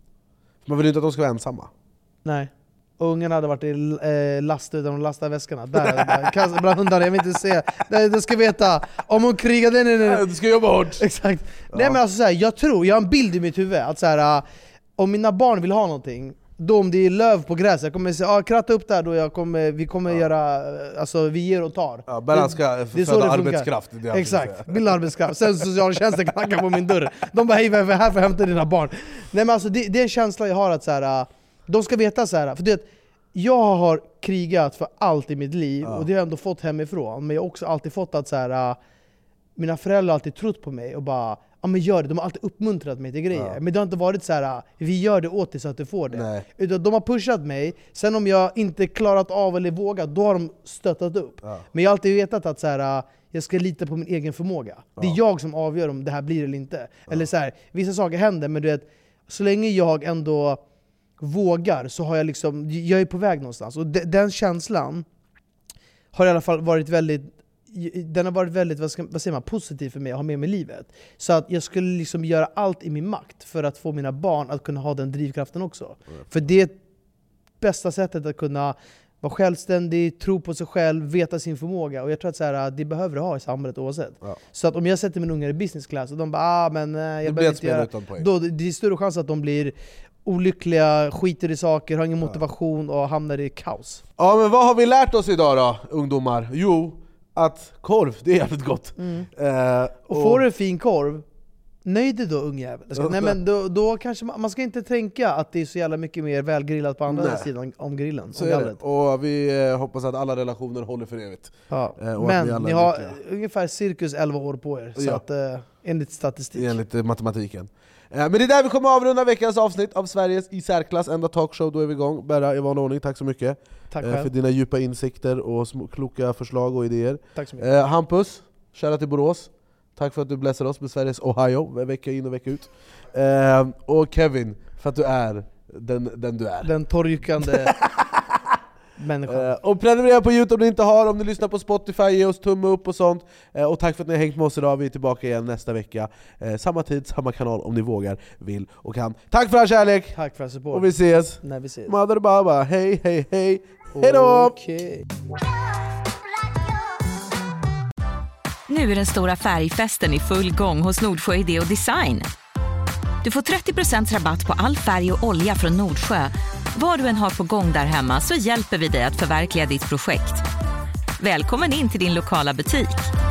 Man vill inte att de ska vara ensamma? Nej. Och ungarna hade varit i eh, last utan de lastade väskorna. Där, kast, bland hundarna, jag vill inte se. Du ska veta, om hon krigade... Nej, nej, nej. Du ska jobba hårt. Exakt. Ja. Nej men alltså så här, jag tror, jag har en bild i mitt huvud att så här, om mina barn vill ha någonting, då om det är löv på gräset, jag kommer säga ah, kratta upp där då, jag kommer, vi kommer ja. göra, alltså vi ger och tar. Ja, Berran ska det, det föda arbetskraft. Det exakt, bilda arbetskraft. Sen socialtjänsten knackar på min dörr. De bara hej, vad är här för att hämta dina barn? Nej men alltså det, det är en känsla jag har att så här, de ska veta så här, för det, jag har krigat för allt i mitt liv ja. och det har jag ändå fått hemifrån, men jag har också alltid fått att så här, mina föräldrar har alltid trott på mig och bara ja men gör det, de har alltid uppmuntrat mig till grejer. Ja. Men det har inte varit så här vi gör det åt dig så att du får det. Nej. Utan de har pushat mig, sen om jag inte klarat av eller vågat, då har de stöttat upp. Ja. Men jag har alltid vetat att så här, jag ska lita på min egen förmåga. Ja. Det är jag som avgör om det här blir eller inte. Ja. Eller så här, vissa saker händer, men du vet, så länge jag ändå vågar så har jag liksom, jag är på väg någonstans. Och de, den känslan har i alla fall varit väldigt, den har varit väldigt, vad, ska, vad säger man, positiv för mig att ha med mig i livet. Så att jag skulle liksom göra allt i min makt för att få mina barn att kunna ha den drivkraften också. Mm. För det är bästa sättet att kunna vara självständig, tro på sig själv, veta sin förmåga. Och jag tror att så här, det behöver det ha i samhället oavsett. Ja. Så att om jag sätter min ungar i business class och de bara ah, men jag behöver inte göra, då det är större chans att de blir olyckliga, skiter i saker, har ingen motivation och hamnar i kaos. Ja, men vad har vi lärt oss idag då, ungdomar? Jo, att korv, det är jävligt gott. Mm. Eh, och, och får du en fin korv, nöjd dig då ungjävel. Nej men då, då kanske man, man ska inte tänka att det är så jävla mycket mer välgrillat på andra Nej. sidan om grillen. Så är det. Och vi eh, hoppas att alla relationer håller för evigt. Ja. Eh, men ni har lyckliga. Ungefär cirkus elva år på er. Så ja. att, eh, enligt statistik. Enligt eh, matematiken. Men det är där vi kommer att avrunda veckans avsnitt av Sveriges i särklass enda talkshow. Då är vi igång. Berra, i vanlig ordning, tack så mycket. Tack eh, för dina djupa insikter och kloka förslag och idéer. Tack så mycket. Eh, Hampus, kära till Borås. Tack för att du blessar oss med Sveriges Ohio vecka in och vecka ut. Eh, och Kevin, för att du är den, den du är. Den torrjukande människan. Eh, och prenumerera på YouTube om ni inte har, om ni lyssnar på Spotify, ge oss tumme upp och sånt. Eh, och tack för att ni har hängt med oss idag, vi är tillbaka igen nästa vecka. Eh, samma tid, samma kanal om ni vågar, vill och kan. Tack för all kärlek! Tack för support. Och vi ses! När vi ses. Mother Baba, hej hej hej! Hejdå! Okay. Nu är den stora färgfesten i full gång hos Nordsjö Idé och Design. Du får trettio procent rabatt på all färg och olja från Nordsjö. Vad du än har på gång där hemma så hjälper vi dig att förverkliga ditt projekt. Välkommen in till din lokala butik.